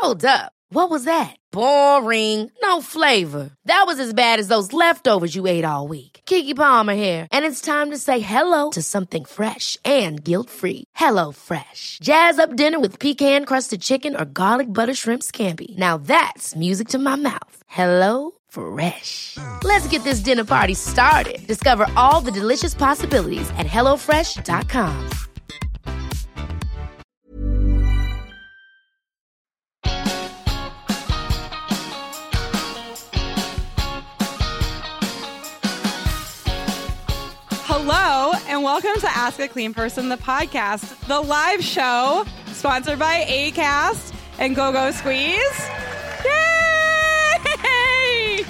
Hold up. What was that? Boring. No flavor. That was as bad as those leftovers you ate all week. Keke Palmer here, and it's time to say hello to something fresh and guilt-free. Hello Fresh. Jazz up dinner with pecan-crusted chicken or garlic butter shrimp scampi. Now that's music to my mouth. Hello Fresh. Let's get this dinner party started. Discover all the delicious possibilities at hellofresh.com. Hello, and welcome to Ask a Clean Person, the podcast, the live show sponsored by Acast and Go-Go Squeeze. Yay!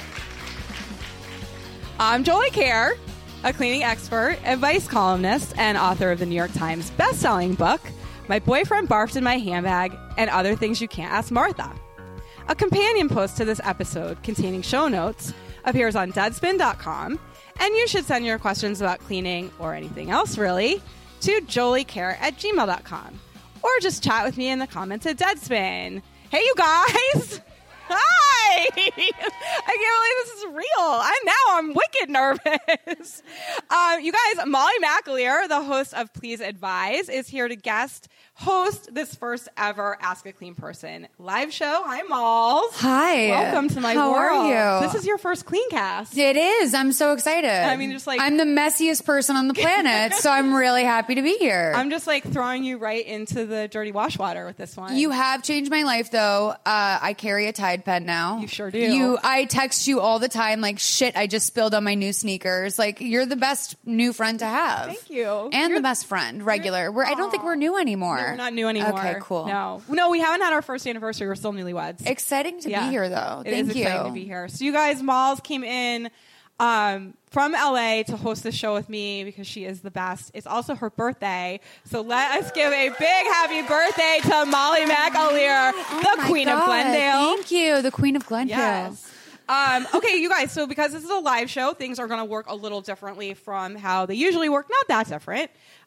I'm Jolie Kerr, a cleaning expert, advice columnist, and author of the New York Times best-selling book, My Boyfriend Barfed in My Handbag, and Other Things You Can't Ask Martha. A companion post to this episode containing show notes appears on Deadspin.com. And you should send your questions about cleaning or anything else, really, to joliecare@gmail.com. Or just chat with me in the comments at Deadspin. Hey, you guys! Hi! I can't believe this is real. I'm wicked nervous. You guys, Molly McAleer, the host of Please Advise, is here to guest host this first ever Ask a Clean Person live show. Hi, Malls. Hi. Welcome to my How world. are you? This is your first clean cast. It is. I'm so excited. I mean, just like... I'm the messiest person on the planet, so I'm really happy to be here. I'm just like throwing you right into the dirty wash water with this one. You have changed my life, though. I carry a Tide pen now. You sure do. I text you all the time, like, shit, I just spilled on my new sneakers. Like, you're the best new friend to have. Thank you. And the best friend, regular. I don't think we're new anymore. No, we're not new anymore. Okay, cool. No, we haven't had our first anniversary. We're still newlyweds. Exciting to be here, though. It is exciting to be here. So you guys, Malls came in from LA to host the show with me because she is the best. It's also her birthday. So let us give a big happy birthday to Molly McAleer, the Queen of Glendale. Thank you, the Queen of Glendale. Yes. Okay, you guys, so because this is a live show, things are going to work a little differently from how they usually work. Not that different.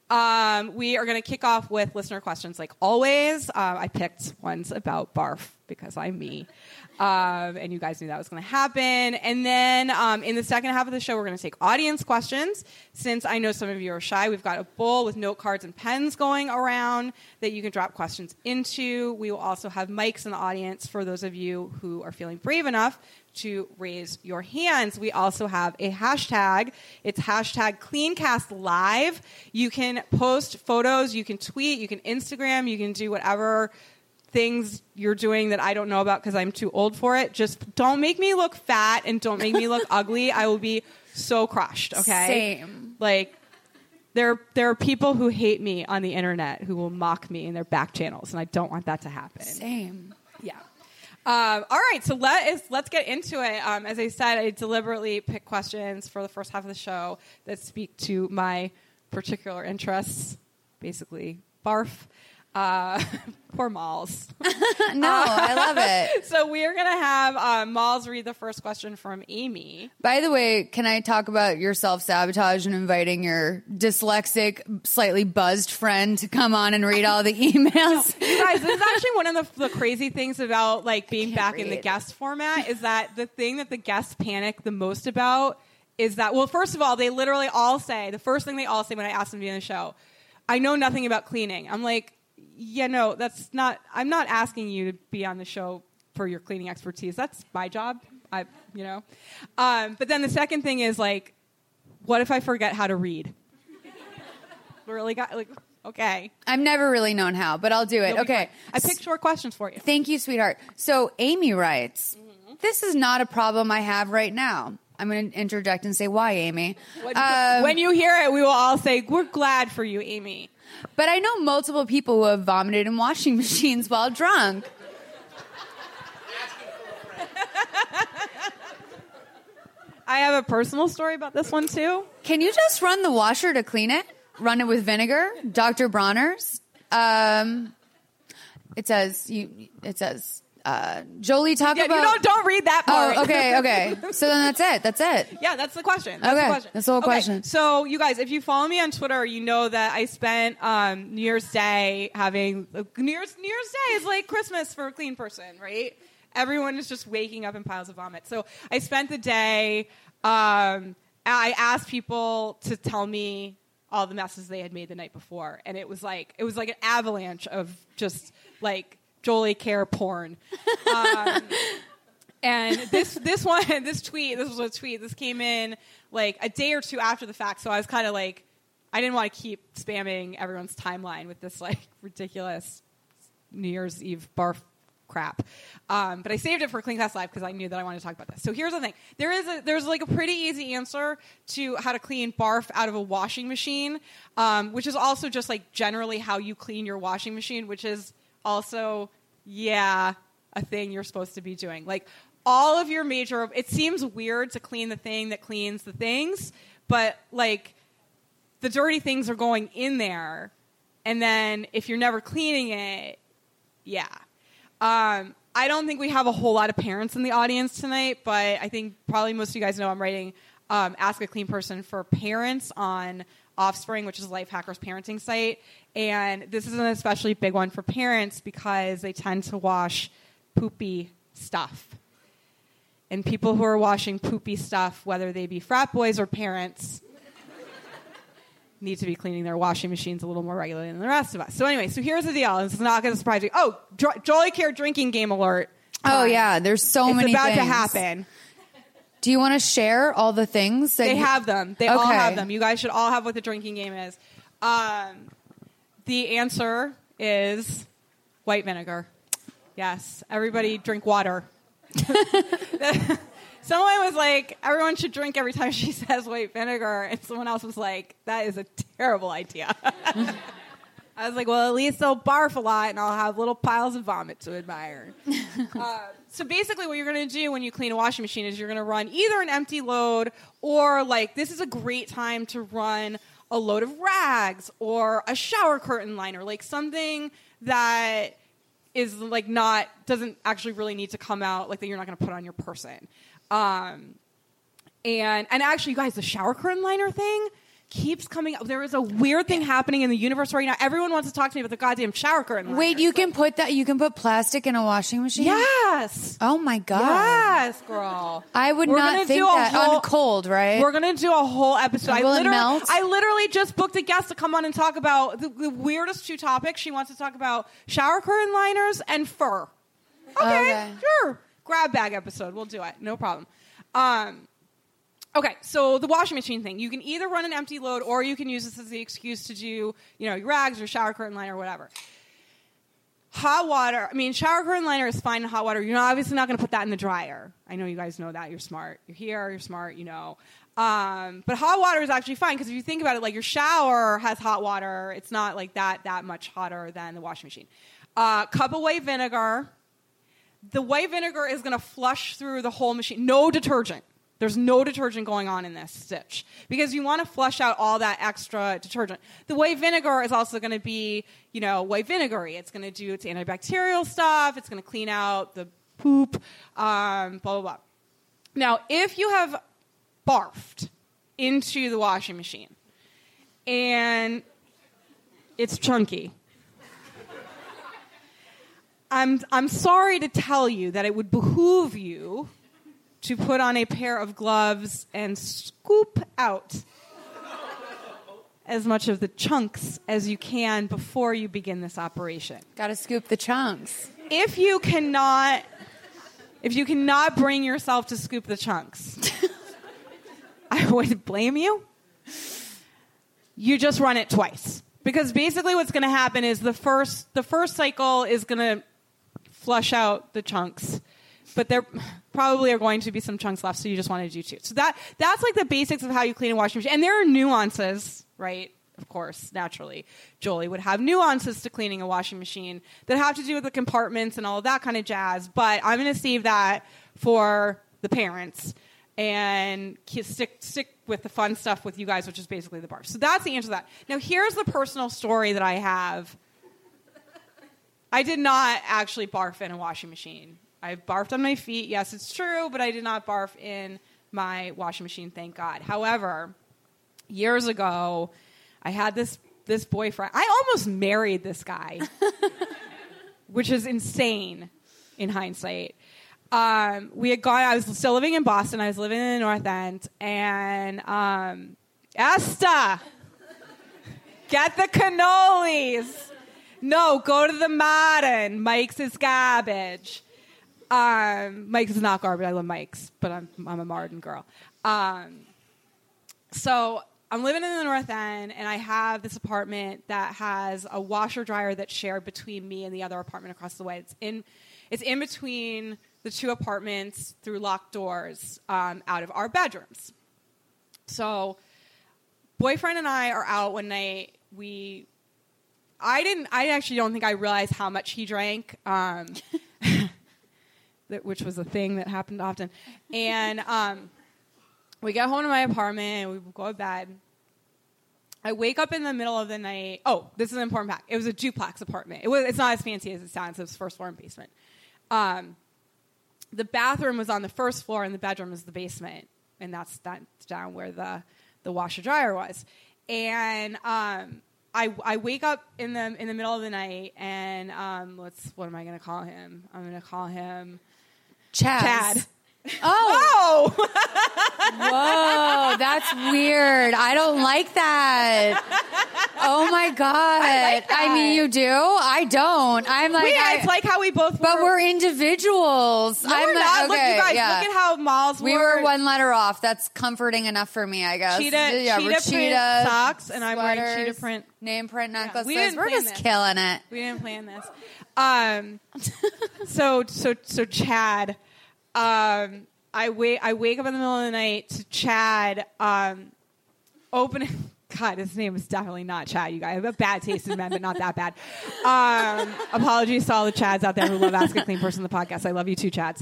We are going to kick off with listener questions like always. I picked ones about barf because I'm me. And you guys knew that was going to happen. And then in the second half of the show, we're going to take audience questions. Since I know some of you are shy, we've got a bowl with note cards and pens going around that you can drop questions into. We will also have mics in the audience for those of you who are feeling brave enough to raise your hands. We also have a hashtag. It's hashtag CleanCastLive. You can post photos, you can tweet, you can Instagram, you can do whatever things you're doing that I don't know about because I'm too old for it. Just don't make me look fat and don't make me look ugly. I will be so crushed, okay? Same. Like, there are people who hate me on the internet who will mock me in their back channels, and I don't want that to happen. Same. Yeah. All right, so let's get into it. As I said, I deliberately picked questions for the first half of the show that speak to my particular interests, basically barf. Poor Malls. No, I love it. So we are going to have Malls read the first question from Amy. By the way, can I talk about your self-sabotage and inviting your dyslexic, slightly buzzed friend to come on and read all the emails? You guys, this is actually one of the crazy things about like being back in the guest format is that the thing that the guests panic the most about is that, well, first of all, they literally all say, the first thing they all say when I ask them to be on the show, I know nothing about cleaning. I'm like, yeah, no, I'm not asking you to be on the show for your cleaning expertise. That's my job. But then the second thing is like, what if I forget how to read? Really okay. I've never really known how, but I'll do it. Okay. I picked short questions for you. Thank you, sweetheart. So Amy writes, this is not a problem I have right now. I'm going to interject and say, why, Amy? When you hear it, we will all say, we're glad for you, Amy. But I know multiple people who have vomited in washing machines while drunk. I have a personal story about this one, too. Can you just run the washer to clean it? Run it with vinegar? Dr. Bronner's? It says, Jolie, talk about... You don't read that part. Oh, okay. So then that's it. Yeah, that's the question. That's the whole question. So you guys, if you follow me on Twitter, you know that I spent New Year's Day having... New Year's Day is like Christmas for a clean person, right? Everyone is just waking up in piles of vomit. So I spent the day... I asked people to tell me all the messes they had made the night before, and it was like an avalanche of just like Jolie Care porn. And this came in like a day or two after the fact, so I was kind of like, I didn't want to keep spamming everyone's timeline with this like ridiculous New Year's Eve barf crap. But I saved it for Clean Class Live because I knew that I wanted to talk about this. So here's the thing. There's like a pretty easy answer to how to clean barf out of a washing machine, which is also just like generally how you clean your washing machine, which is also, a thing you're supposed to be doing. Like all of your major, it seems weird to clean the thing that cleans the things, but like the dirty things are going in there. And then if you're never cleaning it, I don't think we have a whole lot of parents in the audience tonight, but I think probably most of you guys know I'm writing Ask a Clean Person for Parents on Offspring, which is Lifehacker's parenting site. And this is an especially big one for parents because they tend to wash poopy stuff. And people who are washing poopy stuff, whether they be frat boys or parents, need to be cleaning their washing machines a little more regularly than the rest of us. So anyway, so here's the deal. This is not going to surprise you. Oh, Jolie Care drinking game alert. Oh, yeah. There's so many things. It's about to happen. Do you want to share all the things? They have them. They all have them. You guys should all have what the drinking game is. The answer is white vinegar. Yes. Everybody drink water. Someone was like, everyone should drink every time she says white vinegar. And someone else was like, that is a terrible idea. I was like, well, at least they'll barf a lot and I'll have little piles of vomit to admire. So basically what you're going to do when you clean a washing machine is you're going to run either an empty load or like this is a great time to run a load of rags or a shower curtain liner, like something that is like doesn't actually really need to come out, like that you're not going to put on your person. And actually, you guys, the shower curtain liner thing keeps coming up. There is a weird thing happening in the universe right now. Everyone wants to talk to me about the goddamn shower curtain liner. Wait, you can put plastic in a washing machine? Yes. Oh my God. Yes, girl. I would not think that on cold, right? We're going to do a whole episode. Melt? I literally just booked a guest to come on and talk about the weirdest two topics. She wants to talk about shower curtain liners and fur. Okay. Sure. Grab bag episode. We'll do it. No problem. Okay, so the washing machine thing. You can either run an empty load or you can use this as the excuse to do, your rags or shower curtain liner or whatever. Hot water. Shower curtain liner is fine in hot water. You're obviously not going to put that in the dryer. I know you guys know that. You're smart. You're here. You're smart. You know. But hot water is actually fine because if you think about it, like your shower has hot water. It's not like that much hotter than the washing machine. Cup of white vinegar. The white vinegar is going to flush through the whole machine. No detergent. There's no detergent going on in this stitch because you want to flush out all that extra detergent. The white vinegar is also going to be, white vinegary. It's going to do its antibacterial stuff. It's going to clean out the poop, blah, blah, blah. Now, if you have barfed into the washing machine and it's chunky, I'm sorry to tell you that it would behoove you to put on a pair of gloves and scoop out as much of the chunks as you can before you begin this operation. Got to scoop the chunks. If you cannot bring yourself to scoop the chunks, I would blame you. You just run it twice. Because basically what's going to happen is the first cycle is going to flush out the chunks. But there probably are going to be some chunks left, so you just want to do two. So that's like the basics of how you clean a washing machine. And there are nuances, right? Of course, naturally. Jolie would have nuances to cleaning a washing machine that have to do with the compartments and all of that kind of jazz. But I'm going to save that for the parents and stick with the fun stuff with you guys, which is basically the barf. So that's the answer to that. Now, here's the personal story that I have I did not actually barf in a washing machine. I barfed on my feet. Yes, it's true, but I did not barf in my washing machine, thank God. However, years ago, I had this boyfriend. I almost married this guy, which is insane in hindsight. We had gone. I was still living in Boston. I was living in the North End, and Esta, get the cannolis. No, go to the Modern. Mike's is garbage. Mike's is not garbage. I love Mike's, but I'm a Martin girl. So I'm living in the North End, and I have this apartment that has a washer dryer that's shared between me and the other apartment across the way. It's in between the two apartments through locked doors out of our bedrooms. So boyfriend and I are out one night. I actually don't think I realized how much he drank, which was a thing that happened often. And we get home to my apartment, and we go to bed. I wake up in the middle of the night. Oh, this is an important fact. It was a duplex apartment. It's not as fancy as it sounds. It was first floor and basement. The bathroom was on the first floor, and the bedroom was the basement. And that's down where the washer dryer was. And I wake up in the middle of the night, and what am I going to call him? I'm going to call him Chad. Oh. Whoa, that's weird. I don't like that. Oh my God. I like that. I mean, you do? I don't. I'm like, it's like how we both but we're individuals. No, I'm we're like, not. okay, Look, you guys, yeah. look at how Miles we were one letter off. That's comforting enough for me, I guess. Cheetah print socks, and I'm wearing cheetah print. Name print necklaces. Yeah, we're just killing it. We didn't plan this. So Chad, I wake up in the middle of the night to Chad opening. God, his name is definitely not Chad. You guys, I have a bad taste in men, but not that bad. Apologies to all the Chads out there who love Ask a Clean Person, the podcast. I love you too, Chads.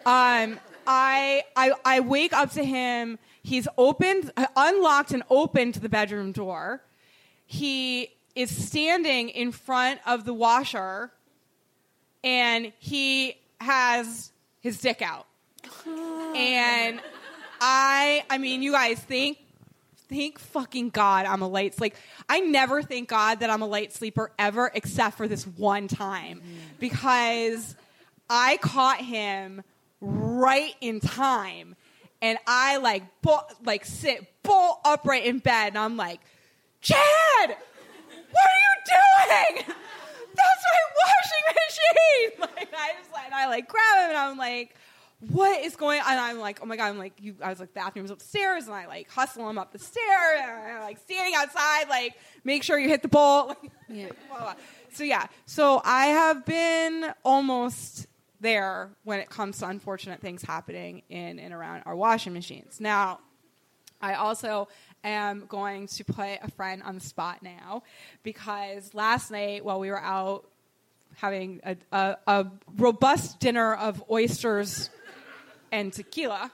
I wake up to him. He's unlocked and opened the bedroom door. He is standing in front of the washer, and he has his dick out. And I mean, you guys, thank fucking God I'm a light sleeper. I never thank God that I'm a light sleeper ever, except for this one time, because I caught him right in time, and I sit bolt upright in bed, and I'm like, Chad, what are you doing? That's my washing machine. I grab him, and I'm like, what is going on? And I'm like, oh my God, I was like, bathroom's upstairs, and I hustle him up the stairs, and I'm standing outside, make sure you hit the bolt. Yeah. Blah, blah. So I have been almost there when it comes to unfortunate things happening in and around our washing machines. Now, I also am going to put a friend on the spot now, because last night while we were out having a robust dinner of oysters and tequila.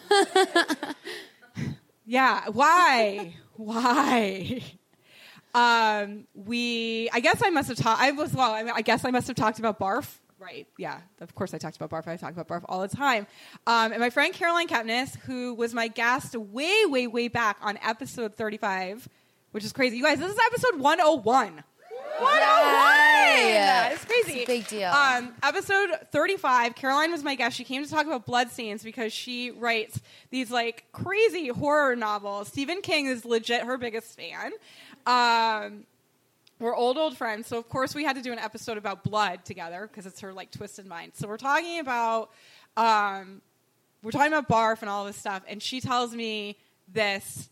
Yeah, why? I guess I must have talked. I guess I must have talked about barf. Right. Yeah. Of course I talked about barf. I talk about barf all the time. And my friend Caroline Kepnes, who was my guest way, way, way back on episode 35, which is crazy. You guys, this is episode 101. 101! It's crazy. It's a big deal. Episode 35, Caroline was my guest. She came to talk about bloodstains because she writes these crazy horror novels. Stephen King is legit her biggest fan. We're old friends, so of course we had to do an episode about blood together because it's her twisted mind. So we're talking about barf and all this stuff, and she tells me this.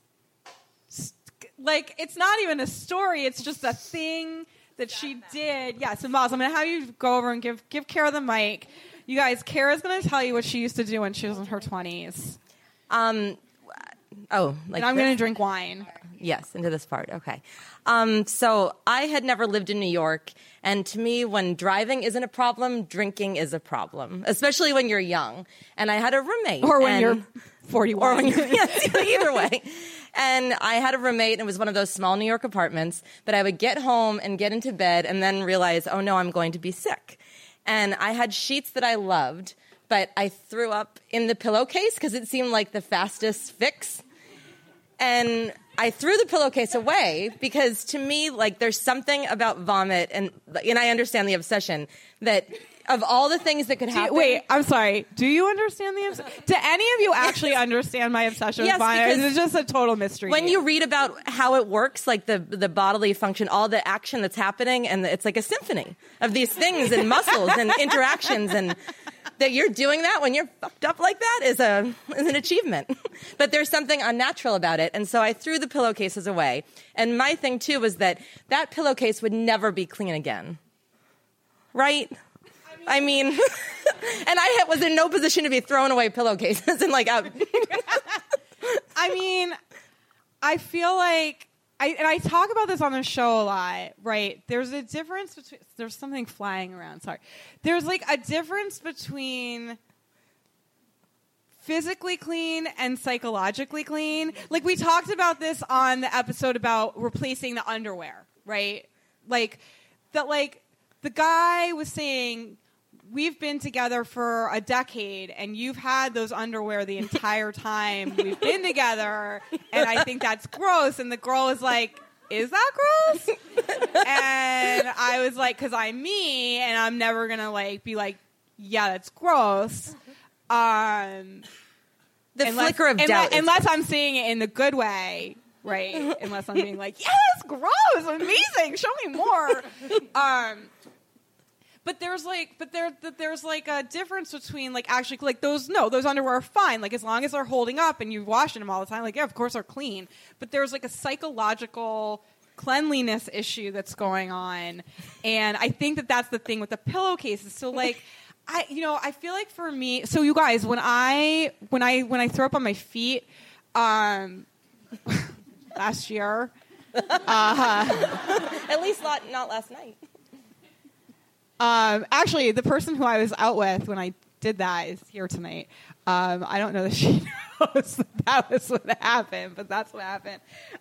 It's not even a story; it's just a thing that she did. Yeah, so Miles, I'm going to have you go over and give Kara the mic. You guys, Kara's going to tell you what she used to do when she was in her 20s. And I'm going to drink wine. Yes, into this part. Okay. So I had never lived in New York, and to me, when driving isn't a problem, drinking is a problem, especially when you're young. And I had a roommate. Or when you're 41. Or when you're, either way. And I had a roommate, and it was one of those small New York apartments, but I would get home and get into bed and then realize, oh no, I'm going to be sick. and I had sheets that I loved, but I threw up in the pillowcase because it seemed like the fastest fix. And I threw the pillowcase away because to me, like, there's something about vomit, and I understand the obsession, that of all the things that could happen. Wait, I'm sorry. Do you understand the obsession? Do any of you actually understand my obsession Yes, with vomit? because It's just a total mystery. when you read about how it works, like the bodily function, all the action that's happening, and it's like a symphony of these things and muscles and interactions, and that you're doing that when you're fucked up like that is an achievement. But there's something unnatural about it. And so I threw the pillowcases away. And my thing, too, was that pillowcase would never be clean again. Right? I mean, and I was in no position to be throwing away pillowcases and like out. I mean, I feel like, I talk about this on the show a lot, right? There's a difference between, there's something flying around, sorry. There's like a difference between physically clean and psychologically clean. Like we talked about this on the episode about replacing the underwear, right? Like that, like the guy was saying, we've been together for a decade and you've had those underwear the entire time we've been together, and I think that's gross. And the girl was like, is that gross? And I was like, because I'm me and I'm never gonna like be like, yeah, that's gross. The flicker of doubt. Unless I'm saying it in the good way, right? Unless I'm being like, yes, gross, amazing, show me more. But there's like a difference between like actually like those underwear are fine, like as long as they're holding up and you're washing them all the time, like yeah, of course they're clean. But there's like a psychological cleanliness issue that's going on, and I think that that's the thing with the pillowcases. So like I feel like for me, so you guys, when I throw up on my feet last year, At least not last night. Actually, the person who I was out with when I did that is here tonight. I don't know that she knows that was what happened, but that's what happened.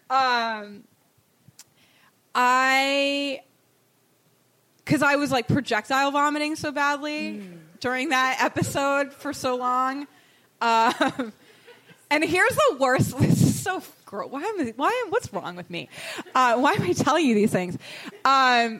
Because I was like projectile vomiting so badly during that episode for so long. And here's the worst. This is so gross. What's wrong with me? Why am I telling you these things? I'm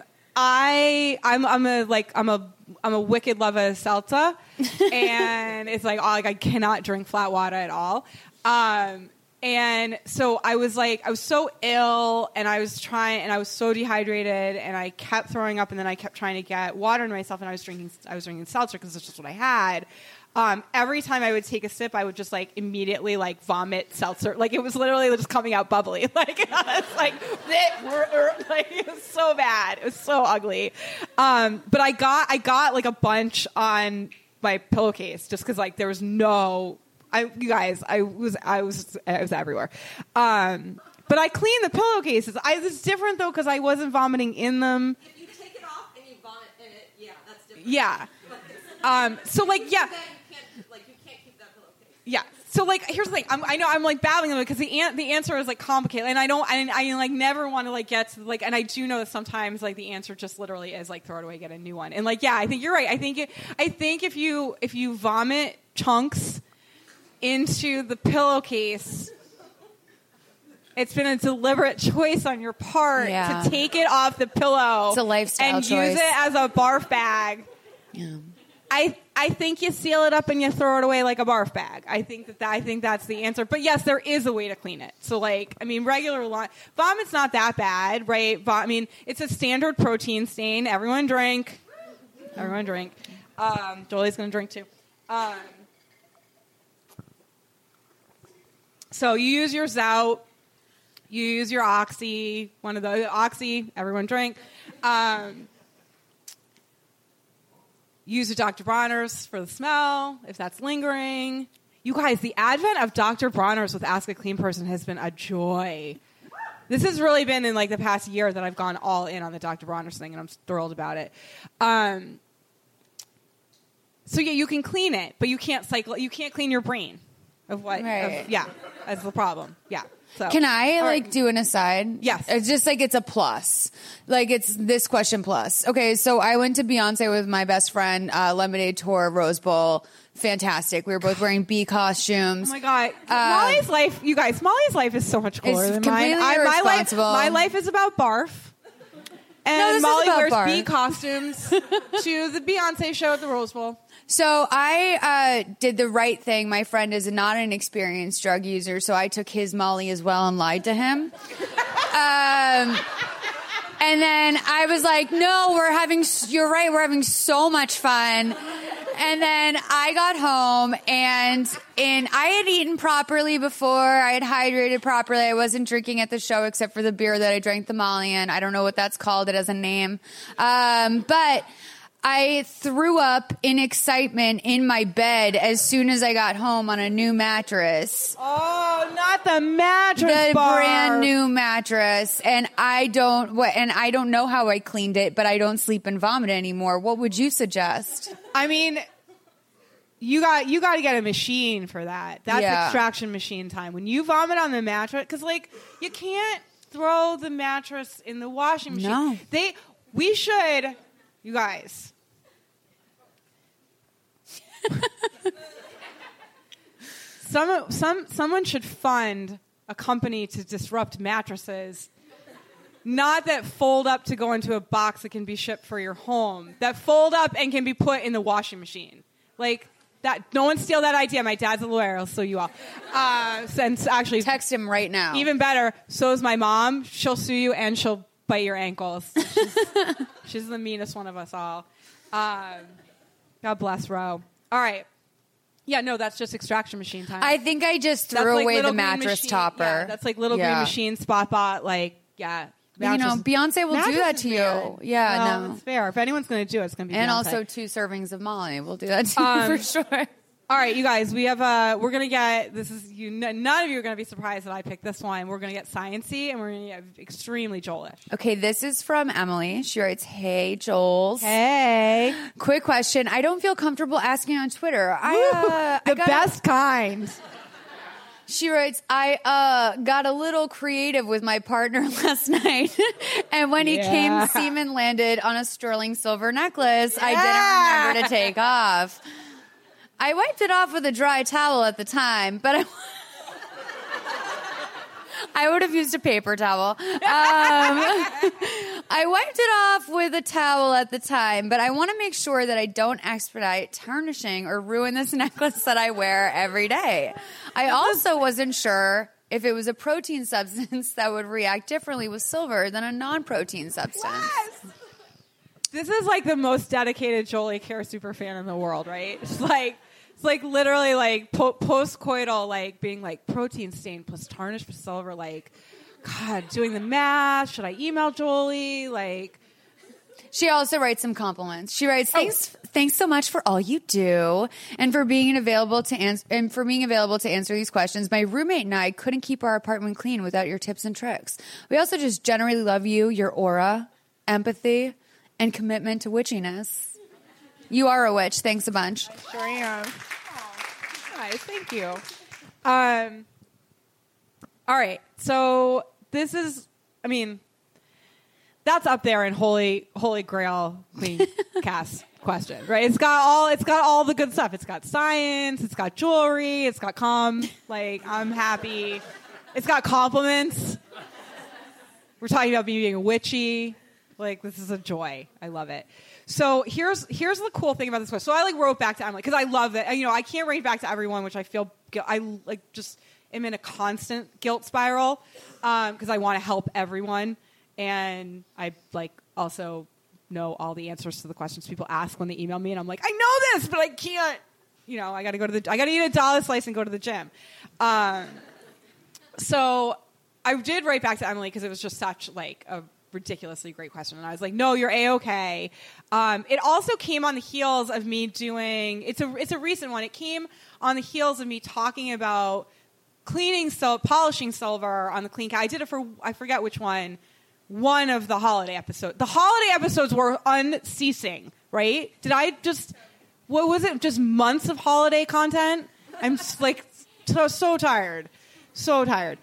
a wicked lover of seltzer, and it's like I cannot drink flat water at all. And so I was so ill, and I was so dehydrated, and I kept throwing up, and then I kept trying to get water in myself, and I was drinking seltzer because that's just what I had. Every time I would take a sip, I would just like immediately like vomit seltzer. Like it was literally just coming out bubbly. Like it's like it was so bad. It was so ugly. But I got like a bunch on my pillowcase just because like there was no. You guys, I was everywhere. But I cleaned the pillowcases. It's different though because I wasn't vomiting in them. If you take it off and you vomit in it, yeah, that's different. Yeah. So like yeah. You can't keep that pillowcase. Yeah. So like, here's the thing. I know I'm like babbling them because the answer is like complicated, and I like never want to like get to like, and I do know that sometimes like the answer just literally is like throw it away, get a new one, and like yeah, I think you're right. I think if you vomit chunks into the pillowcase, it's been a deliberate choice on your part to take it off the pillow. It's a lifestyle and choice. Use it as a barf bag. Yeah. I think you seal it up and you throw it away like a barf bag. I think that's the answer. But yes, there is a way to clean it. So like, I mean, vomit's not that bad, right? I mean, it's a standard protein stain. Everyone drink. Jolie's going to drink too. So you use your Zout. You use your Oxy. One of the Oxy. Everyone drink. Use a Dr. Bronner's for the smell, if that's lingering. You guys, the advent of Dr. Bronner's with Ask a Clean Person has been a joy. This has really been in like the past year that I've gone all in on the Dr. Bronner's thing, and I'm thrilled about it. So yeah, you can clean it, but you can't clean your brain. of what. Right. That's the problem. Yeah. So Can I all right. do an aside? Yes. It's just like it's a plus. Like it's this question plus. Okay, so I went to Beyonce with my best friend, Lemonade Tour, Rose Bowl. Fantastic. We were both wearing bee costumes. Oh my God. Molly's life, you guys, Molly's life is so much cooler than mine. completely irresponsible. My life is about barf. No, And this is Molly about wears barf. bee costumes to the Beyonce show at the Rose Bowl. So I did the right thing. My friend is not an experienced drug user, so I took his Molly as well and lied to him. And then I was like, no, you're right, we're having so much fun. And then I got home and I had eaten properly before. I had hydrated properly. I wasn't drinking at the show except for the beer that I drank the Molly in. I don't know what that's called. It has a name. But I threw up in excitement in my bed as soon as I got home on a new mattress. Oh, not the mattress The bar. brand new mattress. And I don't know how I cleaned it, but I don't sleep and vomit anymore. What would you suggest? I mean, you got to get a machine for that. That's extraction machine time. When you vomit on the mattress, because like you can't throw the mattress in the washing machine. No. We should, you guys. Someone should fund a company to disrupt mattresses. Not that fold up to go into a box that can be shipped for your home. That fold up and can be put in the washing machine. Like that. No one steal that idea. My dad's a lawyer. I'll sue you all. Since actually, Text him right now. even better. So is my mom. She'll sue you and she'll bite your ankles. She's the meanest one of us all. God bless Ro. All right. Yeah, no, that's just extraction machine time. I think I just That's threw like away Little the Green mattress Machine. topper. Yeah, that's like Little Green Machine, Spot Bot, like, yeah. You know, Beyonce will do that to you. Man. Yeah, well, no. it's fair. If anyone's going to do it, it's going to be And Beyonce. also 2 servings of Molly. We'll do that to you for sure. All right, you guys, we have we're going to get, this is, none of you are going to be surprised that I picked this one. We're going to get science-y and we're going to get extremely Joel-ish. Okay, this is from Emily. She writes, hey, Joel. Hey. Quick question. I don't feel comfortable asking on Twitter. The best kind. She writes, I got a little creative with my partner last night. And when he came, semen landed on a sterling silver necklace I didn't remember to take off. I wiped it off with a dry towel at the time, but I would have used a paper towel. I wiped it off with a towel at the time, but I want to make sure that I don't expedite tarnishing or ruin this necklace that I wear every day. I also wasn't sure if it was a protein substance that would react differently with silver than a non-protein substance. Yes. This is like the most dedicated Jolie Care super fan in the world, right? It's like literally like post-coital, like being like protein stain plus tarnish plus silver, like, God, doing the math. Should I email Jolie? Like, she also writes some compliments. She writes, thanks so much for all you do and for being available to answer these questions. My roommate and I couldn't keep our apartment clean without your tips and tricks. We also just generally love you, your aura, empathy, and commitment to witchiness. You are a witch. Thanks a bunch. Sure am. Oh, nice. Thank you. All right. So this is, I mean, that's up there in holy grail clean cast question, right? It's got all the good stuff. It's got science. It's got jewelry. It's got like, I'm happy. It's got compliments. We're talking about me being witchy. Like, this is a joy. I love it. So here's the cool thing about this question. So I wrote back to Emily because I love it. You know, I can't write back to everyone, which I feel I just am in a constant guilt spiral because I want to help everyone, and I also know all the answers to the questions people ask when they email me, and I'm like, I know this, but I can't. You know, I got to eat a dollar slice and go to the gym. So I did write back to Emily because it was just such like a ridiculously great question, and I was like, no, you're A-okay. It also came on the heels of me doing it's a recent one. It came on the heels of me talking about polishing silver on the Clean Cat. I did it for, I forget which one of the holiday episodes. The holiday episodes were unceasing, right? What was it, just months of holiday content? I'm just like, so tired. So tired.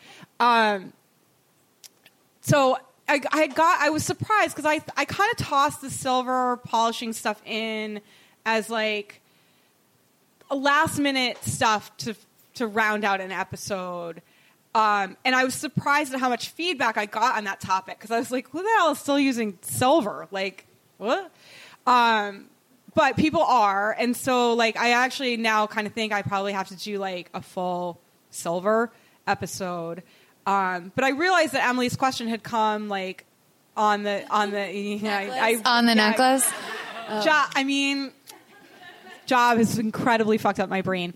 So I was surprised because I kind of tossed the silver polishing stuff in as like a last minute stuff to round out an episode. And I was surprised at how much feedback I got on that topic because I was like, who the hell is still using silver? Like, what? But people are. And so like I actually now kind of think I probably have to do like a full silver episode. But I realized that Emily's question had come like on the necklace. Job has incredibly fucked up my brain.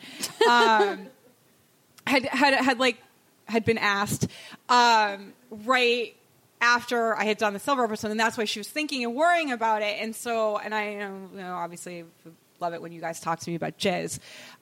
Had been asked right after I had done the silver episode, and that's why she was thinking and worrying about it. And so, and I obviously love it when you guys talk to me about jizz.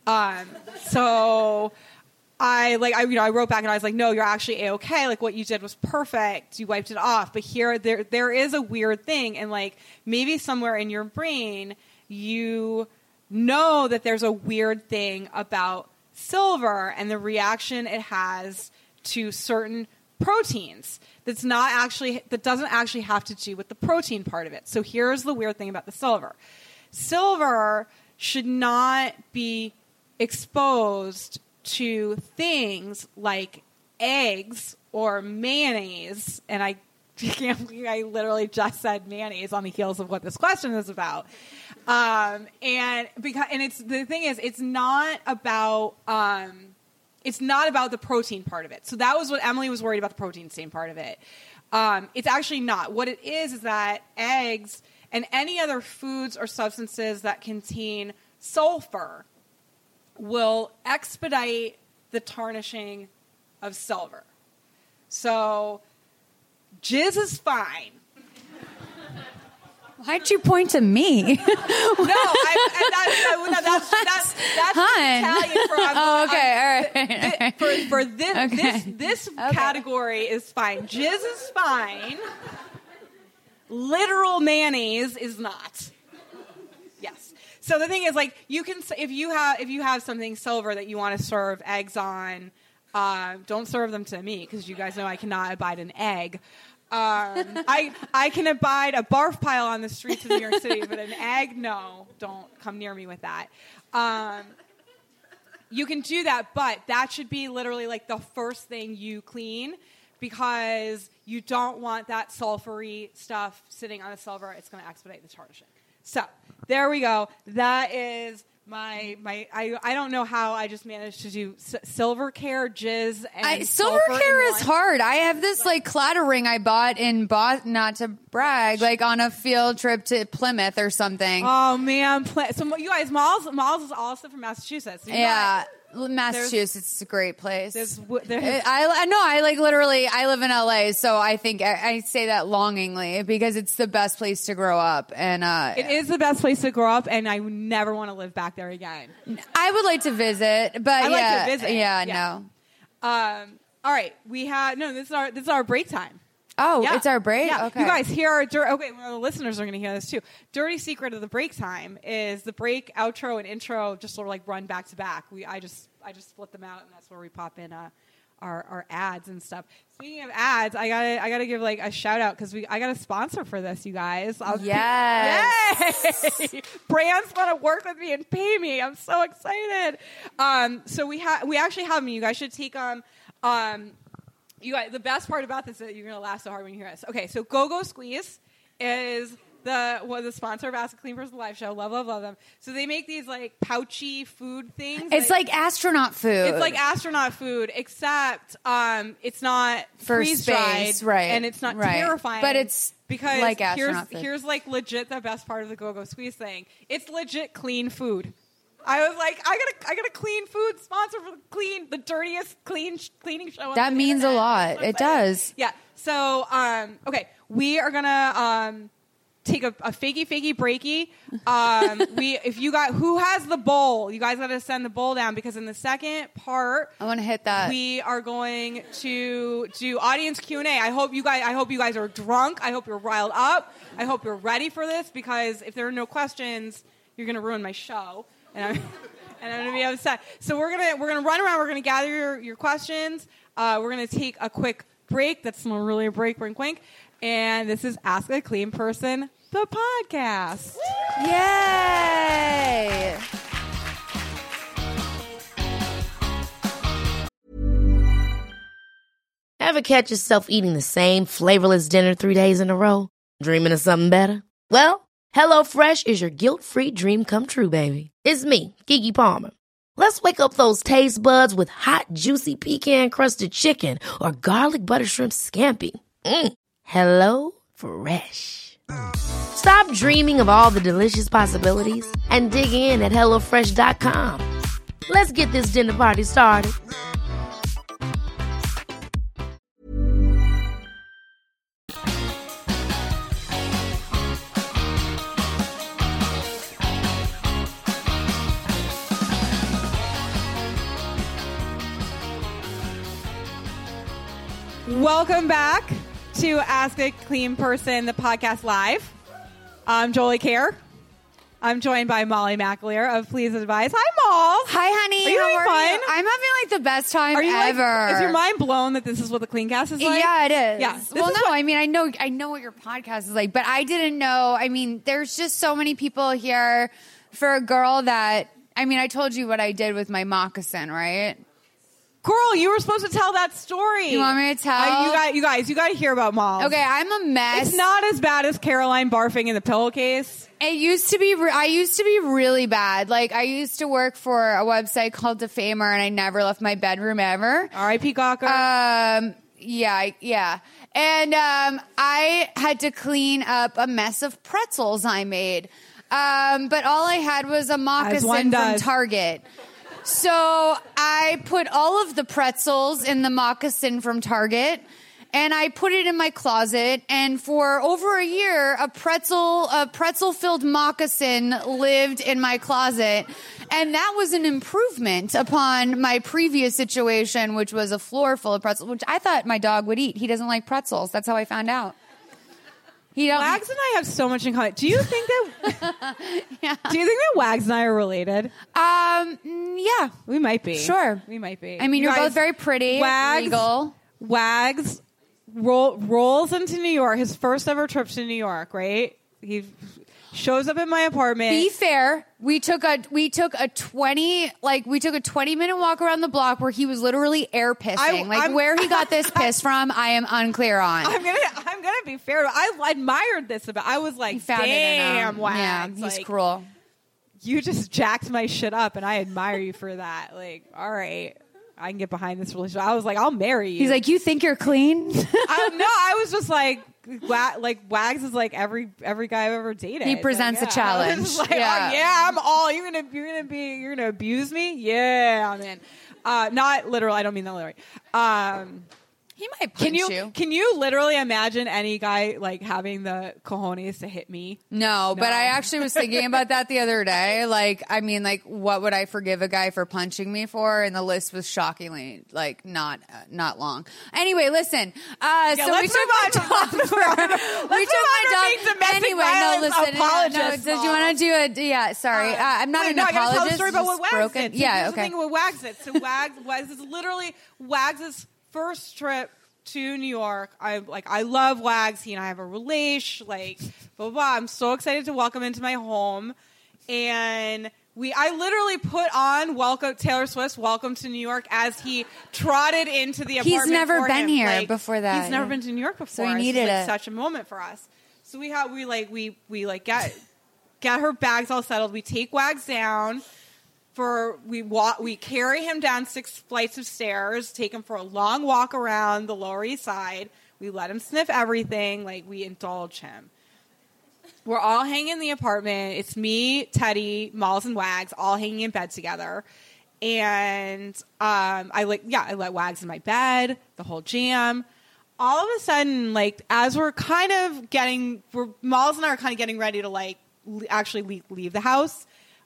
So. I wrote back and I was like, no, you're actually A-okay. Like what you did was perfect. You wiped it off. But here, there is a weird thing. And like maybe somewhere in your brain, you know that there's a weird thing about silver and the reaction it has to certain proteins. That doesn't actually have to do with the protein part of it. So here's the weird thing about the silver. Silver should not be exposed to things like eggs or mayonnaise, and I can't believe I literally just said mayonnaise on the heels of what this question is about. And it's the thing is, it's not about the protein part of it. So that was what Emily was worried about, the protein stain part of it. It's actually not. What it is that eggs and any other foods or substances that contain sulfur will expedite the tarnishing of silver. So, jizz is fine. Why'd you point to me? That's Italian for. Oh, okay, all right. For this category is fine. Jizz is fine. Literal mayonnaise is not. Yes. So the thing is, like, you can if you have something silver that you want to serve eggs on, don't serve them to me because you guys know I cannot abide an egg. I can abide a barf pile on the streets of New York City, but an egg, no, don't come near me with that. You can do that, but that should be literally like the first thing you clean because you don't want that sulfury stuff sitting on the silver. It's going to expedite the tarnishing. So there we go. That is my. I don't know how I just managed to do silver care, jizz, and silver care is hard. I have this like clatter ring I bought in Boston, not to brag, like on a field trip to Plymouth or something. Oh man! So you guys, Malls is also from Massachusetts. Yeah. Massachusetts is a great place. I live in LA, so I think I say that longingly because it's the best place to grow up, and it is the best place to grow up, and I never want to live back there again. I would like to visit, but like to visit. Yeah, no. All right, this is our break time. Oh, yeah. It's our break? Yeah. Okay. You guys, the listeners are going to hear this too. Dirty secret of the break time is the break, outro, and intro just sort of like run back to back. I just split them out, and that's where we pop in our ads and stuff. Speaking of ads, I gotta give like a shout out because I got a sponsor for this, you guys. Yes. Yay! Brands want to work with me and pay me. I'm so excited. So we actually have them. You guys should take them. You guys, the best part about this is that you're going to laugh so hard when you hear this. Okay, so Go-Go Squeeze is the sponsor of Ask a Clean Person Live Show. Love them. So they make these like pouchy food things. It's like astronaut food. It's like astronaut food, except it's not freeze-dried, right? And it's not terrifying. But it's because like astronaut food. Here's like legit the best part of the Go-Go Squeeze thing. It's legit clean food. I was like, I got a clean food sponsor for the dirtiest cleaning show. That means a lot. It does. Yeah. So, okay, we are gonna take a fakey breaky. Who has the bowl? You guys got to send the bowl down because in the second part, I want to hit that. We are going to do audience Q&A. I hope you guys are drunk. I hope you're riled up. I hope you're ready for this because if there are no questions, you're gonna ruin my show. And I'm going to be upset. So we're gonna run around. We're going to gather your questions. We're going to take a quick break. That's not really a break, wink, wink. And this is Ask a Clean Person, the podcast. Yay! Ever catch yourself eating the same flavorless dinner 3 days in a row? Dreaming of something better? Well, HelloFresh is your guilt-free dream come true, baby. It's me, Keke Palmer. Let's wake up those taste buds with hot, juicy pecan-crusted chicken or garlic butter shrimp scampi. Hello Fresh. Stop dreaming of all the delicious possibilities and dig in at HelloFresh.com. Let's get this dinner party started. Welcome back to Ask a Clean Person, the podcast live. I'm Jolie Kerr. I'm joined by Molly McAleer of Please Advise. Hi, Moll. Hi, honey. Are you having fun? I'm having like the best time ever. Is your mind blown that this is what the Cleancast is like? Yeah, it is. Yeah. Well, no, I mean, I know what your podcast is like, but I didn't know. I mean, there's just so many people here for a girl that, I mean, I told you what I did with my moccasin, right? Girl, you were supposed to tell that story. You want me to tell? You guys, you got to hear about Moll. Okay, I'm a mess. It's not as bad as Caroline barfing in the pillowcase. It used to be. I used to be really bad. Like, I used to work for a website called Defamer, and I never left my bedroom ever. R.I.P. Gawker. Yeah. And I had to clean up a mess of pretzels I made. But all I had was a moccasin from Target. So I put all of the pretzels in the moccasin from Target, and I put it in my closet. And for over a year, a pretzel-filled moccasin lived in my closet. And that was an improvement upon my previous situation, which was a floor full of pretzels, which I thought my dog would eat. He doesn't like pretzels. That's how I found out. Wags and I have so much in common. Do you think that? Yeah. Do you think that Wags and I are related? Yeah, we might be. Sure, we might be. I mean, you're both very pretty. Legal. Wags rolls into New York. His first ever trip to New York. Right. He shows up at my apartment. Be fair. We took a 20-minute walk around the block where he was literally air pissing. Where he got this piss from, I am unclear on. I'm gonna be fair. I admired this about. I was like, damn, Wags. Yeah, he's cruel. You just jacked my shit up, and I admire you for that. Like, all right, I can get behind this relationship. I was like, I'll marry you. He's like, you think you're clean? I was just like Wags is like every guy I've ever dated. He presents a challenge. Like, I'm all. You're gonna abuse me? Yeah, man. Not literal. I don't mean that literally. He might punch you. Can you literally imagine any guy like having the cojones to hit me? No, but I actually was thinking about that the other day. Like, I mean, like, what would I forgive a guy for punching me for? And the list was shockingly, like, not long. Anyway, listen. So we took my dog. We took my dog. Anyway, no, listen. No, did you want to do a? Yeah, sorry. I'm not an apologist. I gotta tell the story about what Wags did. Yeah, okay. Thing with Wags did. So Wags is literally Wags's first trip to New York. I love Wags. He and I have a relation. Like, blah, blah, blah. I'm so excited to welcome him into my home. And I literally put on Taylor Swift's Welcome to New York as he trotted into the apartment. He's never been here before that. He's never been to New York before. So he needed it. Such a moment for us. So we get her bags all settled. We take Wags down. We carry him down 6 flights of stairs, take him for a long walk around the Lower East Side. We let him sniff everything. Like, we indulge him. We're all hanging in the apartment. It's me, Teddy, Malls, and Wags all hanging in bed together. And I let Wags in my bed, the whole jam. All of a sudden, like, as Malls and I are kind of getting ready to like actually leave the house.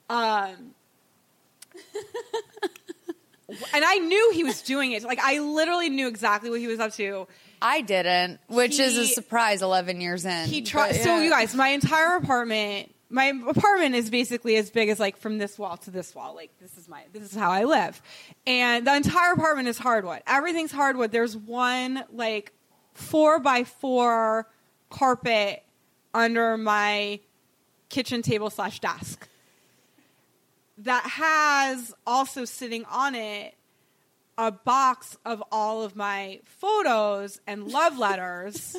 And I knew he was doing it. Like, I literally knew exactly what he was up to. I didn't, which is a surprise 11 years in. He tried. Yeah. So, you guys, my entire apartment my apartment is basically as big as like from this wall to this wall. Like this is how I live. And the entire apartment is hardwood. Everything's hardwood. There's one like 4x4 carpet under my kitchen table / desk that has also sitting on it a box of all of my photos and love letters.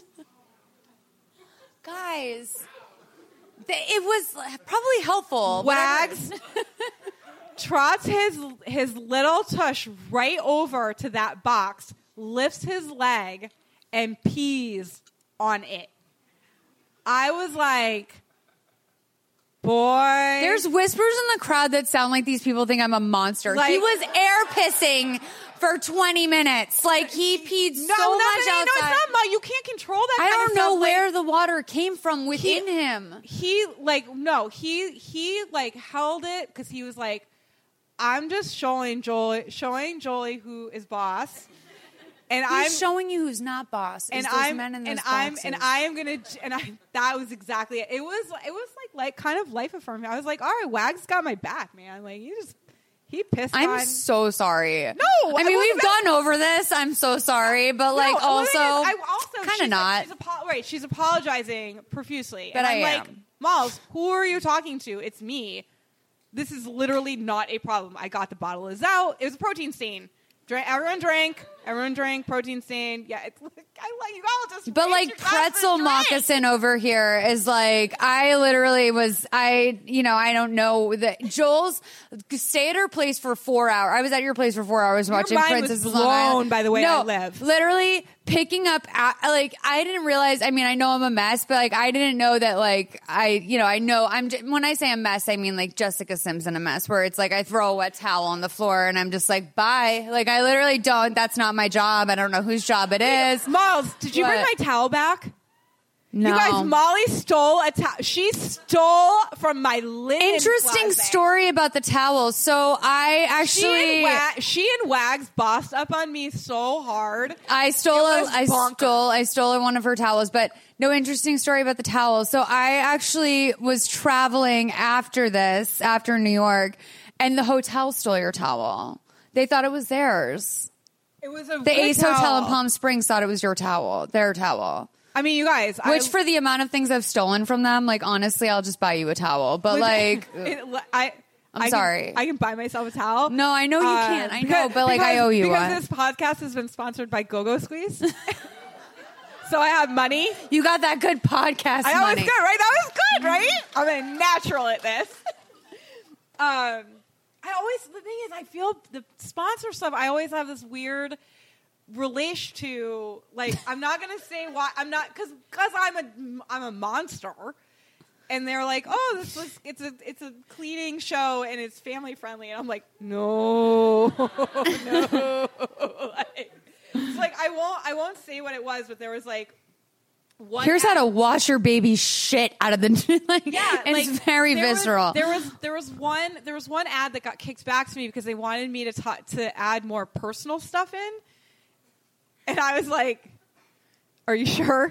Guys, it was probably helpful. Wags trots his little tush right over to that box, lifts his leg, and pees on it. I was like, boy. There's whispers in the crowd that sound like these people think I'm a monster. Like, he was air pissing for 20 minutes. Like, he peed so much outside. No, it's not. You can't control that. I don't know stuff. where the water came from within him. He held it because he was like, I'm just showing Jolie who is boss. And He's showing you who's not boss. And that was exactly it. It was like kind of life affirming. I was like, all right, Wags got my back, man. Like he pissed on. I'm so sorry. No, I mean we've gone over this. I'm so sorry, but like also kind of not. She's apologizing profusely. But and I'm I like, am. Malls, who are you talking to? It's me. This is literally not a problem. I got the bottle is out. It was a protein stain. Everyone drank protein stain. Yeah, it's like I let you all just. But like pretzel moccasin over here is like I literally was I don't know that Joel's stay at her place for 4 hours. I was at your place for 4 hours watching Princess was blown by the way I live. Literally picking up like I didn't realize. I mean I know I'm a mess, but like I didn't know that like I know I'm when I say a mess I mean like Jessica Simpson a mess where it's like I throw a wet towel on the floor and I'm just like bye. Like I literally don't. That's not my job. I don't know whose job it is. Miles, did you bring my towel back? No. You guys, Molly stole a towel. She stole from my linen Interesting closet. story about the towel. So I actually... She and Wags bossed up on me so hard. I stole one of her towels, but no interesting story about the towel. So I actually was traveling after New York, and the hotel stole your towel. They thought it was theirs. It was the Ace Hotel in Palm Springs thought it was their towel. I mean, you guys. For the amount of things I've stolen from them, like, honestly, I'll just buy you a towel. But, like, I'm sorry. I can buy myself a towel. No, I know you can't. I know, but, like, I owe you one. Because this podcast has been sponsored by Go-Go Squeeze. So I have money. You got that good podcast money. That was good, right? That was good, right? I'm a natural at this. The thing is, I feel the sponsor stuff, I always have this weird relation to, like, I'm not going to say why, I'm not, because I'm a monster. And they're like, oh, it's a cleaning show and it's family friendly. And I'm like, no. It's like, I won't say what it was, but there was like, here's how to wash your baby shit out of the it's very visceral. There was one ad that got kicked back to me because they wanted me to add more personal stuff in, and I was like, "Are you sure?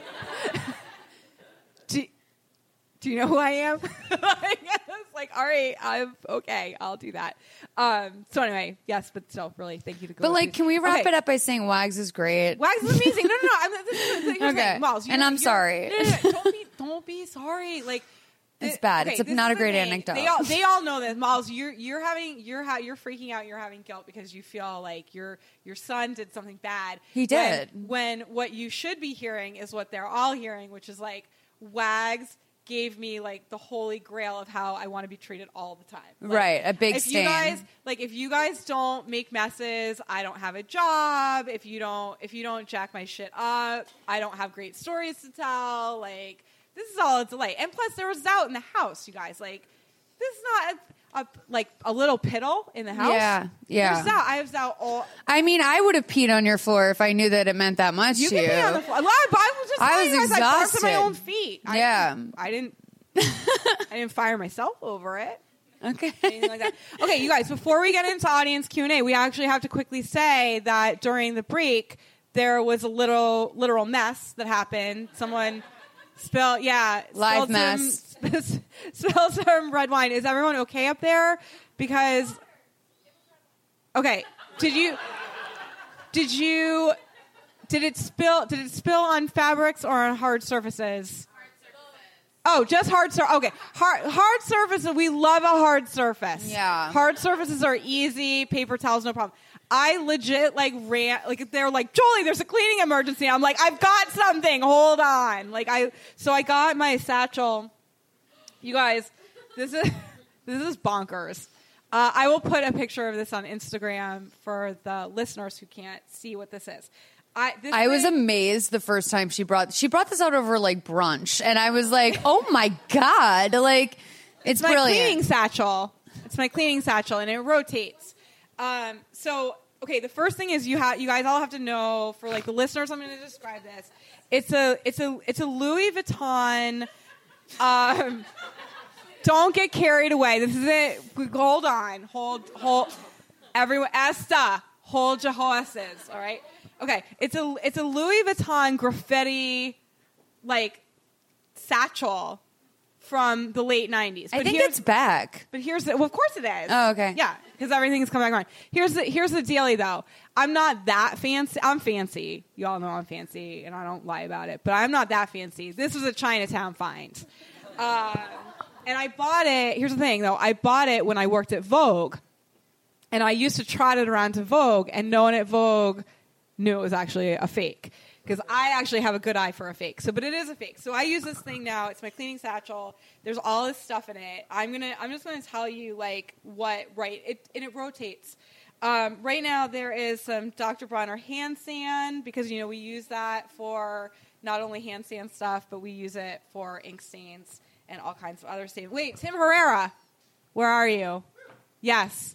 Do you know who I am?" I was like, "All right, I'm okay. I'll do that." So anyway, yes, but still, really, thank you to go. But like, can we wrap it up by saying Wags is great? Wags is amazing. No. Okay, Miles, I'm sorry. No, don't be sorry. Like, it's bad. Okay, it's not a great anecdote. They all know this, Miles. You're freaking out. You're having guilt because you feel like your son did something bad. He did. When what you should be hearing is what they're all hearing, which is like Wags gave me like the holy grail of how I want to be treated all the time. Like, right, a big stain. If you guys don't make messes, I don't have a job. If you don't jack my shit up, I don't have great stories to tell. Like, this is all a delight. And plus, there was Zout in the house, you guys. Like, this is not a little piddle in the house. Yeah. There's Zout. I have Zout all. I mean, I would have peed on your floor if I knew that it meant that much to you. You can pee on the floor. I was exhausted. I barfed at my own feet. Yeah. I didn't fire myself over it. Okay. Anything like that. Okay, you guys, before we get into audience Q&A, we actually have to quickly say that during the break, there was a literal mess that happened. Someone Live mess. Spill some red wine. Is everyone okay up there? Because, okay, did it spill on fabrics or on hard surfaces? Oh, just hard surface. Okay, hard surfaces. We love a hard surface. Yeah, hard surfaces are easy. Paper towels, no problem. I legit ran they're like, Jolie, there's a cleaning emergency. I'm like, I've got something. Hold on. So I got my satchel. You guys, this is bonkers. I will put a picture of this on Instagram for the listeners who can't see what this is. I was amazed the first time she brought this out over like brunch, and I was like, oh my God, like it's my brilliant. Cleaning satchel. It's my cleaning satchel, and it rotates. So okay, the first thing is you guys all have to know, for like the listeners, I'm going to describe this. It's a Louis Vuitton. Don't get carried away. This is it. Hold on. Hold. Everyone, Esta, hold your horses. All right. Okay. It's a Louis Vuitton graffiti satchel from the late 90s. I think it's back. But of course it is. Oh, okay. Yeah, because everything's coming back around. Here's the dealie, though. I'm not that fancy. I'm fancy. You all know I'm fancy, and I don't lie about it. But I'm not that fancy. This was a Chinatown find. And I bought it. Here's the thing, though. I bought it when I worked at Vogue. And I used to trot it around to Vogue, and no one at Vogue knew it was actually a fake. Because I actually have a good eye for a fake. But it is a fake. So I use this thing now. It's my cleaning satchel. There's all this stuff in it. I'm just gonna tell you it rotates. Right now there is some Dr. Bronner hand sand, because we use that for not only hand sand stuff, but we use it for ink stains and all kinds of other stains. Wait, Tim Herrera, where are you? Yes.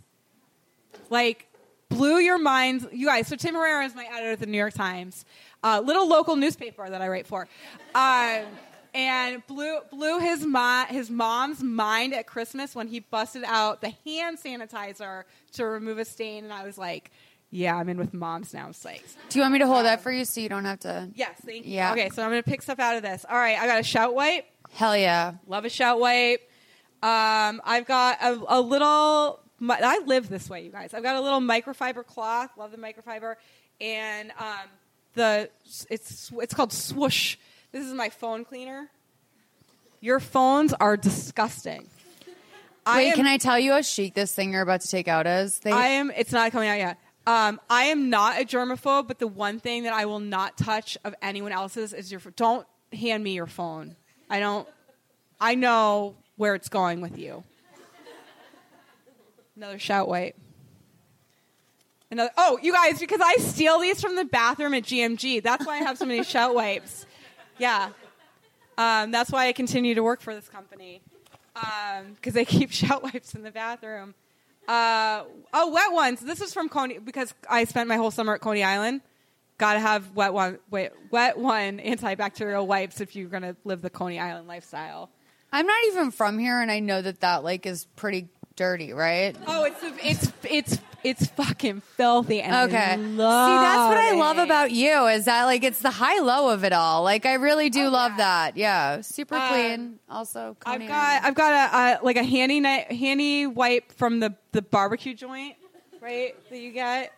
Blew your minds. You guys, so Tim Herrera is my editor at the New York Times. Little local newspaper that I write for. And blew his mom's mind at Christmas when he busted out the hand sanitizer to remove a stain. And I was like, yeah, I'm in with moms now. Sakes. Do you want me to hold that for you so you don't have to? Yes, thank you. Yeah. Okay, so I'm going to pick stuff out of this. All right, I got a shout wipe. Hell yeah. Love a shout wipe. I've got a little... I live this way, you guys. I've got a little microfiber cloth. Love the microfiber. And it's called Swoosh. This is my phone cleaner. Your phones are disgusting. Can I tell you how chic this thing you're about to take out is? It's not coming out yet. I am not a germaphobe, but the one thing that I will not touch of anyone else's is your phone. Don't hand me your phone. I know where it's going with you. Another shout wipe. You guys, because I steal these from the bathroom at GMG. That's why I have so many shout wipes. Yeah. That's why I continue to work for this company. Because they keep shout wipes in the bathroom. Wet ones. This is from Coney, because I spent my whole summer at Coney Island. Gotta have wet one antibacterial wipes if you're gonna live the Coney Island lifestyle. I'm not even from here, and I know that is pretty dirty, right? Oh, it's fucking filthy, and okay. I love See, that's what I it. love about you, is that it's the high low of it all. I really do love that. Yeah, super clean. Also, I've got a handy wipe from the barbecue joint, right? That you get.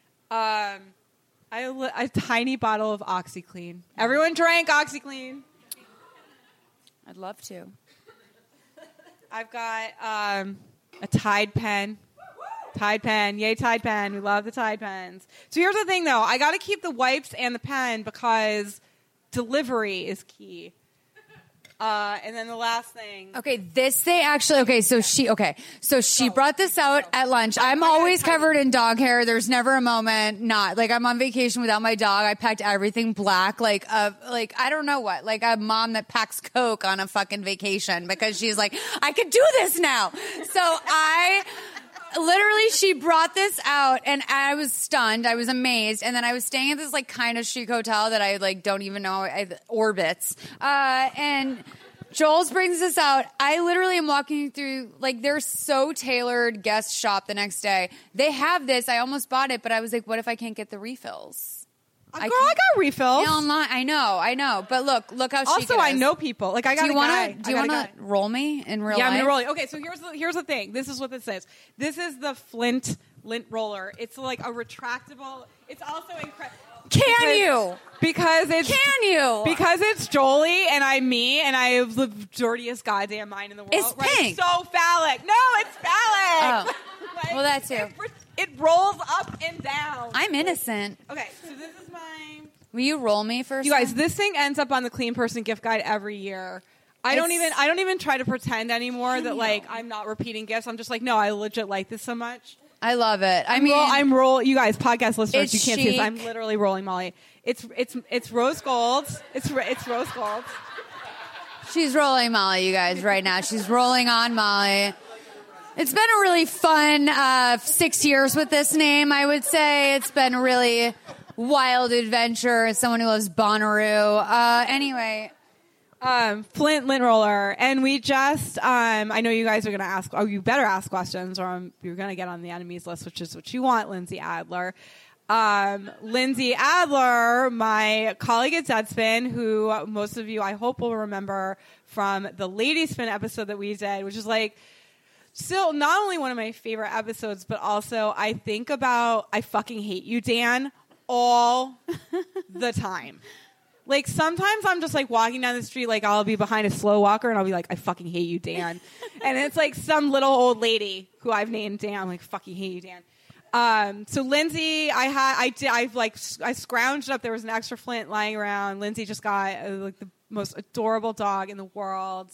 A tiny bottle of OxyClean. Everyone drank OxyClean. I'd love to. I've got a Tide pen. Tide pen. Yay, Tide pen. We love the Tide pens. So here's the thing, though. I got to keep the wipes and the pen because delivery is key. And then the last thing. Okay, this they actually. Okay, so she brought this out at lunch. I'm always covered in dog hair. There's never a moment not I'm on vacation without my dog. I packed everything black, I don't know what, a mom that packs Coke on a fucking vacation because she's like, I could do this now. So literally, she brought this out, and I was stunned. I was amazed. And then I was staying at this, kind of chic hotel that I, don't even know, Orbitz. And Joel's brings this out. I literally am walking through, they're so tailored guest shop the next day. They have this. I almost bought it, but I was like, what if I can't get the refills? Girl, I got refills. Yeah, I know. But look how chic Also, it is. I know people. Like, I got Do you want to roll me in real life? Yeah, I'm gonna roll you. Okay, so here's the thing. This is what this is. This is the Flint lint roller. It's like a retractable. It's also incredible. Can you? Because it's Can you? Because it's Jolie and I'm me and I have the dirtiest goddamn mind in the world. It's pink. Right? So phallic. No, it's phallic. Oh. Like, Well, that too. It rolls up and down. I'm innocent. Okay, so this is mine. Will you roll me first? You guys, this thing ends up on the Clean Person gift guide every year. I don't even try to pretend anymore that like I'm not repeating gifts. I'm just like, no, I legit like this so much. I love it. I'm roll. You guys, podcast listeners, It's you can't see this. chic. I'm literally rolling Molly. It's rose gold. It's rose gold. She's rolling Molly, you guys, right now. She's rolling on Molly. It's been a really fun 6 years with this name, I would say. It's been a really wild adventure as someone who loves Bonnaroo. Anyway. Flint lint roller. And we just, I know you guys are going to ask, you better ask questions or you're going to get on the enemies list, which is what you want, Lindsay Adler. Lindsay Adler, my colleague at Deadspin, who most of you I hope will remember from the Lady Spin episode that we did, which is like still not only one of my favorite episodes, but also I think about I fucking hate you, Dan, all the time. Like sometimes I'm just like walking down the street, like I'll be behind a slow walker and I'll be like, I fucking hate you, Dan. And it's like some little old lady who I've named Dan. I'm like, fucking hate you, Dan. So Lindsay, I scrounged up. There was an extra Flint lying around. Lindsay just got like the most adorable dog in the world.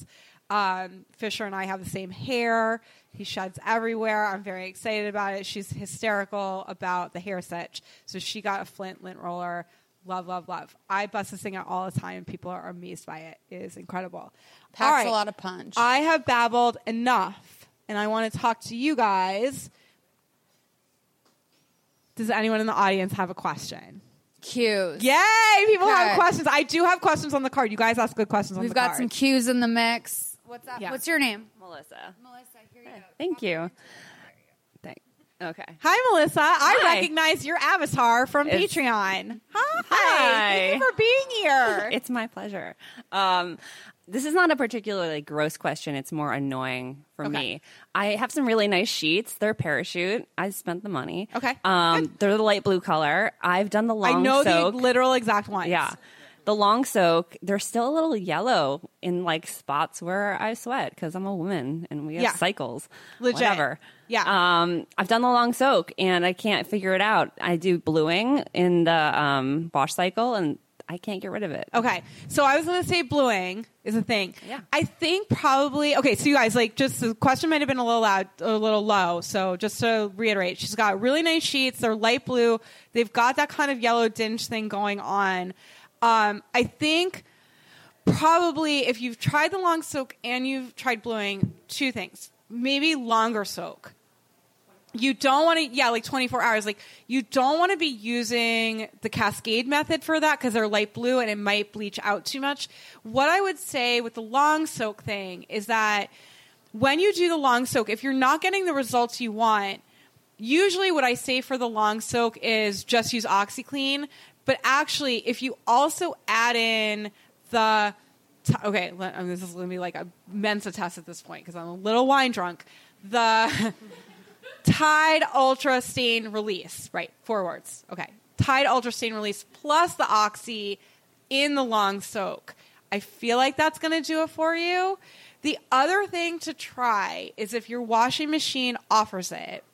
Fisher and I have the same hair. He sheds everywhere. I'm very excited about it. She's hysterical about the hair stitch. So she got a Flint lint roller. Love, love, love. I bust this thing out all the time. People are amazed by it. It is incredible. Packs a lot of punch. I have babbled enough, and I want to talk to you guys. Does anyone in the audience have a question? Cues. Yay! People Okay. have questions. I do have questions on the card. You guys ask good questions on We've the got card. some cues in the mix. What's up? Yeah. What's your name? Melissa. Melissa, here you go. Thank you. Okay. Hi, Melissa. I Hi. recognize your avatar from It's- Patreon. Hi. Hi. Thank you for being here. It's my pleasure. This is not a particularly gross question. It's more annoying for me. I have some really nice sheets. They're a parachute. I spent the money. Okay. They're the light blue color. I've done the long I know soak. the literal exact ones. Yeah. The long soak, they're still a little yellow in like spots where I sweat because I'm a woman and we have Yeah. cycles. Legit. Whatever. Yeah. I've done the long soak and I can't figure it out. I do bluing in the Bosch cycle and I can't get rid of it. Okay, so I was going to say bluing is a thing. Yeah. I think probably, okay, so you guys, like, just the question might have been a little low, so just to reiterate, she's got really nice sheets, they're light blue, they've got that kind of yellow dinge thing going on. I think probably if you've tried the long soak and you've tried bluing, two things. Maybe longer soak. You don't want to, like 24 hours. Like you don't want to be using the cascade method for that because they're light blue and it might bleach out too much. What I would say with the long soak thing is that when you do the long soak, if you're not getting the results you want, usually what I say for the long soak is just use OxyClean. But actually, if you also add in the this is going to be like a Mensa test at this point because I'm a little wine drunk. The Tide Ultra Stain Release, right? 4 words. Okay. Tide Ultra Stain Release plus the Oxy in the long soak. I feel like that's going to do it for you. The other thing to try is if your washing machine offers it,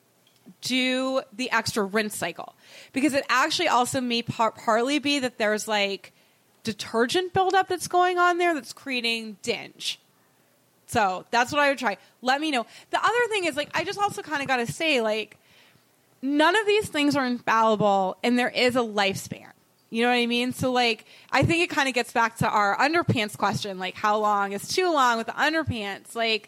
do the extra rinse cycle because it actually also may partly be that there's like detergent buildup that's going on there that's creating dinge. So that's what I would try. Let me know. The other thing is like I just also kind of got to say like none of these things are infallible and there is a lifespan. You know what I mean? So like I think it kind of gets back to our underpants question, like how long is too long with the underpants? Like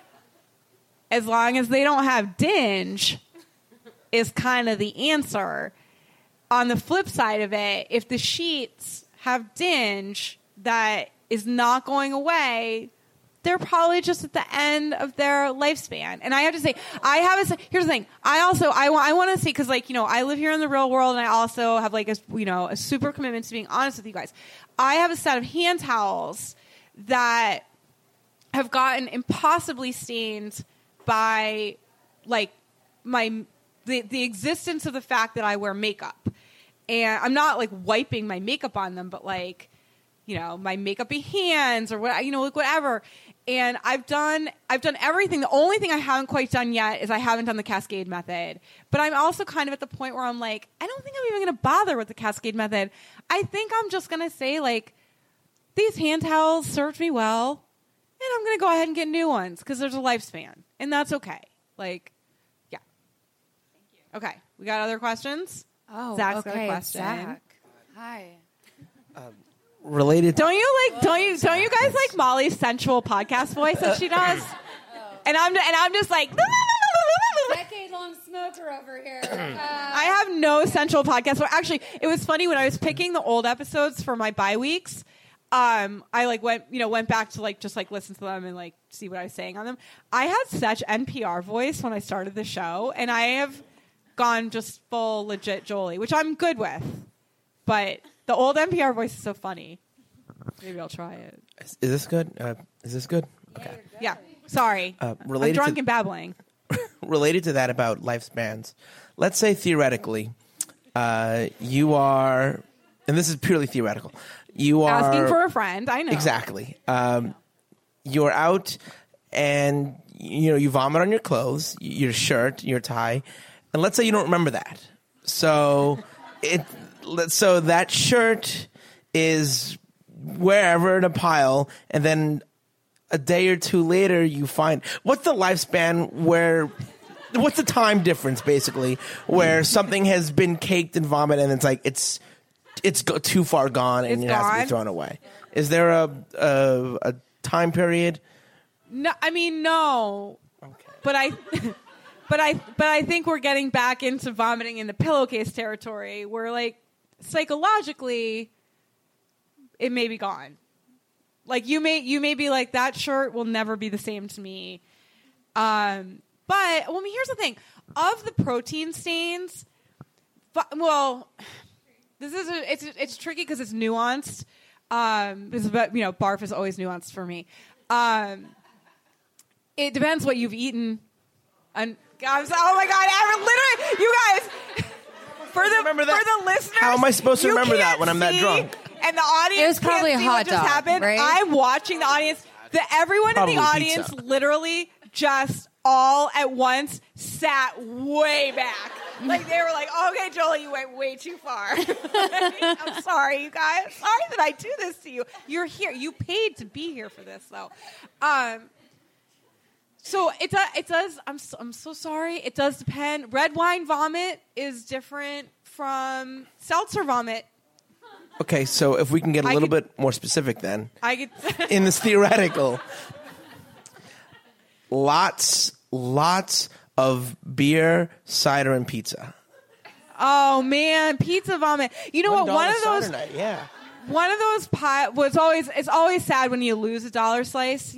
as long as they don't have dinge is kind of the answer. On the flip side of it, if the sheets have dinge that is not going away, they're probably just at the end of their lifespan. And I have to say, here's the thing. I want to see, because like, I live here in the real world, and I also have like a super commitment to being honest with you guys. I have a set of hand towels that have gotten impossibly stained by like the existence of the fact that I wear makeup. And I'm not like wiping my makeup on them, but like, my makeup-y hands or what, like whatever. And I've done everything. The only thing I haven't quite done yet is I haven't done the Cascade method. But I'm also kind of at the point where I'm like, I don't think I'm even going to bother with the Cascade method. I think I'm just going to say, like, these hand towels served me well, and I'm going to go ahead and get new ones because there's a lifespan, and that's okay. Like, yeah. Thank you. Okay, we got other questions? Oh, Zach's okay. got a question. Zach. Hi. Related. Don't you guys like Molly's sensual podcast voice that she does? And I'm just like Decade-long smoker over here. I have no sensual podcast. So actually, it was funny when I was picking the old episodes for my bye weeks. I like went back to like just like listen to them and like see what I was saying on them. I had such NPR voice when I started the show, and I have gone just full legit Jolie, which I'm good with. But the old NPR voice is so funny. Maybe I'll try it. Is this good? Is this good? Okay. Yeah. Sorry. I'm drunk and babbling. Related to that about lifespans, let's say theoretically, you are, and this is purely theoretical, you are asking for a friend. I know exactly. You're out, and you vomit on your clothes, your shirt, your tie, and let's say you don't remember that. So that shirt is wherever in a pile, and then a day or two later you find, what's the lifespan what's the time difference basically where something has been caked in vomit and it's like it's too far gone and it has to be thrown away? Is there a time period? No, I mean, no. Okay. But I think we're getting back into vomiting in the pillowcase territory where like psychologically it may be gone. Like you may be like, that shirt will never be the same to me. But here's the thing: of the protein stains, it's tricky because it's nuanced. It's about, barf is always nuanced for me. It depends what you've eaten. And oh my god! Literally, you guys. For the listeners, how am I supposed to remember that when I'm that drunk? And the audience, it was probably can't a see hot what just dog, happened. right? I'm watching the audience. Everyone Probably in the audience pizza. literally just all at once sat way back. Like they were like, "Okay, Jolie, you went way too far." I'm sorry, you guys. Sorry that I do this to you. You're here. You paid to be here for this, though. So it does. I'm so sorry. It does depend. Red wine vomit is different from seltzer vomit. Okay, so if we can get a little bit more specific then. I could in this theoretical, lots of beer, cider, and pizza. Oh man, pizza vomit. You know what? One of those night, yeah. One of those it's always sad when you lose a dollar slice,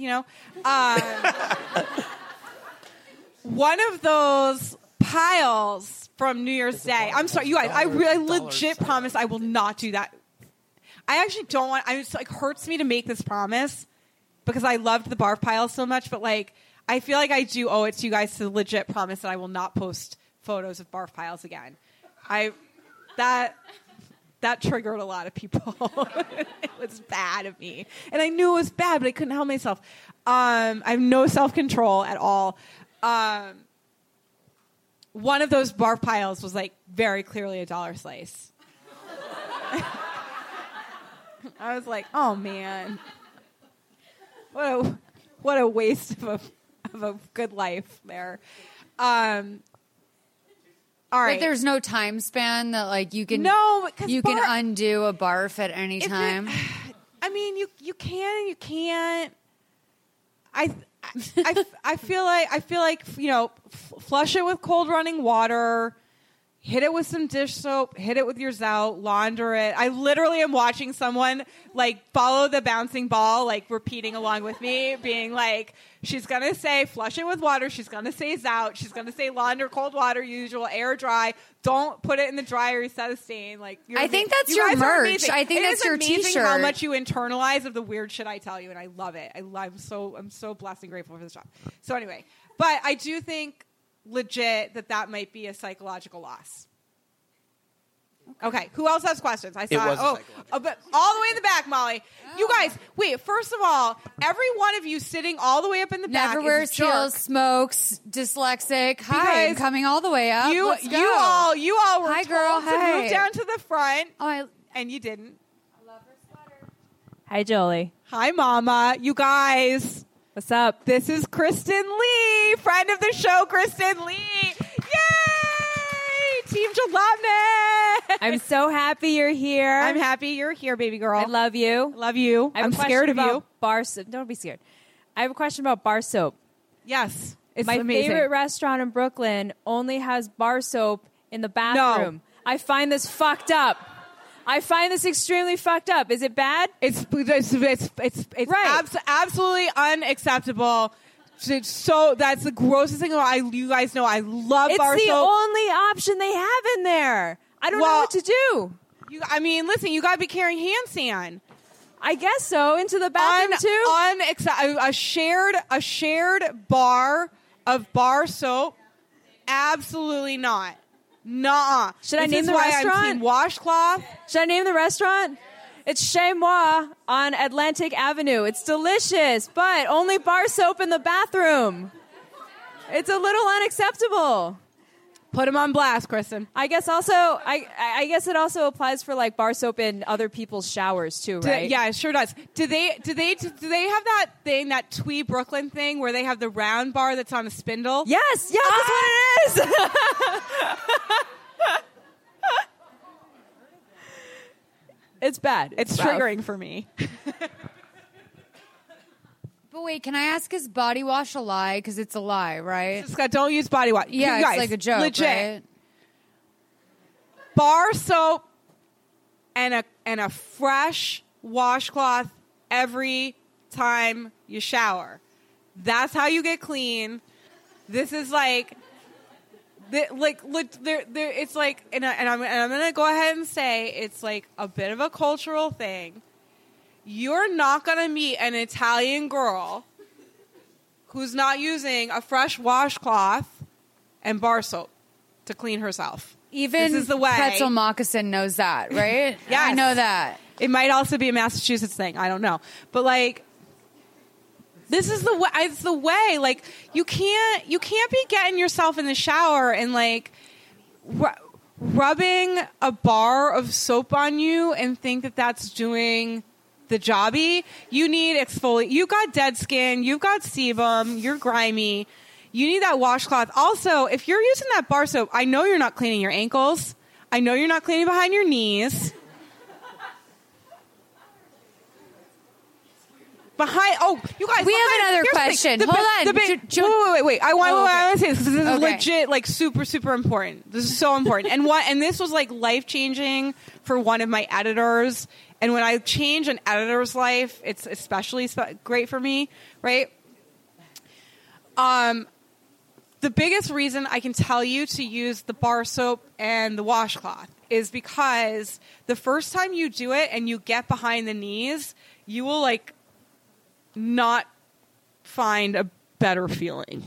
One of those piles from New Year's Day. I'm sorry, you guys. I legit promise I will not do that. I actually don't want. It like hurts me to make this promise because I loved the barf pile so much, but like I feel like I do owe it to you guys to legit promise that I will not post photos of barf piles again. That triggered a lot of people. It was bad of me, and I knew it was bad, but I couldn't help myself. I have no self-control at all. One of those barf piles was like very clearly a dollar slice. I was like, oh man, what a waste of a good life there. All right. But there's no time span that like you can can undo a barf at any time. I mean, you can and you can't. I feel like flush it with cold running water. hit it with some dish soap, hit it with your Zout, launder it. I literally am watching someone like follow the bouncing ball, like repeating along with me, being like, she's going to say flush it with water. She's going to say Zout. She's going to say launder, cold water, usual, air dry. Don't put it in the dryer, set a stain. Like, I think that's you your guys are merch. amazing. I think It that's is your amazing t-shirt. how much you internalize of the weird shit I tell you, and I love it. I'm so blessed and grateful for this job. So anyway, but I do think legit that might be a psychological loss. Okay, who else has questions? I saw. It was but all the way in the back, Molly. You guys, wait. First of all, every one of you sitting all the way up in the back Never is wears a jerk. heels, smokes, dyslexic. Hi, I'm Because coming all the way up. You Let's go. you all were Hi, told girl. to Hey. move down to the front, and you didn't. Hi, Jolie. Hi, Mama. You guys. What's up? This is Kristen Lee, friend of the show, Kristen Lee. Yay! Team Jalopnik. I'm so happy you're here. I'm happy you're here, baby girl. I love you. Love you. I have I'm a question scared of about you. Bar soap. Don't be scared. I have a question about bar soap. Yes. It's My amazing. favorite restaurant in Brooklyn only has bar soap in the bathroom. I find this fucked up. I find this extremely fucked up. Is it bad? It's Right. Absolutely unacceptable. So that's the grossest thing. You guys know I love It's bar the soap. only option they have in there. I don't know Well, what to do. Listen, you got to be carrying hand sand. I guess so. Into the bathroom too. A shared bar of bar soap. Absolutely not. Nuh-uh. Should I This name is the why restaurant? I'm team washcloth. Should I name the restaurant? It's Chez Moi on Atlantic Avenue. It's delicious, but only bar soap in the bathroom. It's a little unacceptable. Put them on blast, Kristen. I guess also, I guess it also applies for like bar soap in other people's showers too, right? Yeah, it sure does. Do they have that thing, that Twee Brooklyn thing, where they have the round bar that's on a spindle? Yes, that's what it is. It's bad. It's rough. triggering for me. But wait, can I ask, is body wash a lie? Because it's a lie, right? Scott, don't use body wash. Yeah, You guys, it's like a joke, legit. right? Bar soap and a fresh washcloth every time you shower. That's how you get clean. This is like, it's like, and I'm gonna go ahead and say it's like a bit of a cultural thing. You're not gonna meet an Italian girl who's not using a fresh washcloth and bar soap to clean herself. Even This is the way. Pretzel Moccasin knows that, right? Yes. I know that. It might also be a Massachusetts thing. I don't know. But like, this is the way. It's the way. Like, you can't be getting yourself in the shower and like rubbing a bar of soap on you and think that that's doing the jobby. You need exfoliate. You got dead skin. You've got sebum. You're grimy. You need that washcloth. Also, if you're using that bar soap, I know you're not cleaning your ankles. I know you're not cleaning behind your knees. You guys, We have another here's the thing. question. The Hold big- on. the big- Jo- wait. I want to say this because this is Okay. legit, like super important. This is so important. And this was like life changing for one of my editors. And when I change an editor's life, it's especially great for me, right? The biggest reason I can tell you to use the bar soap and the washcloth is because the first time you do it and you get behind the knees, you will like not find a better feeling.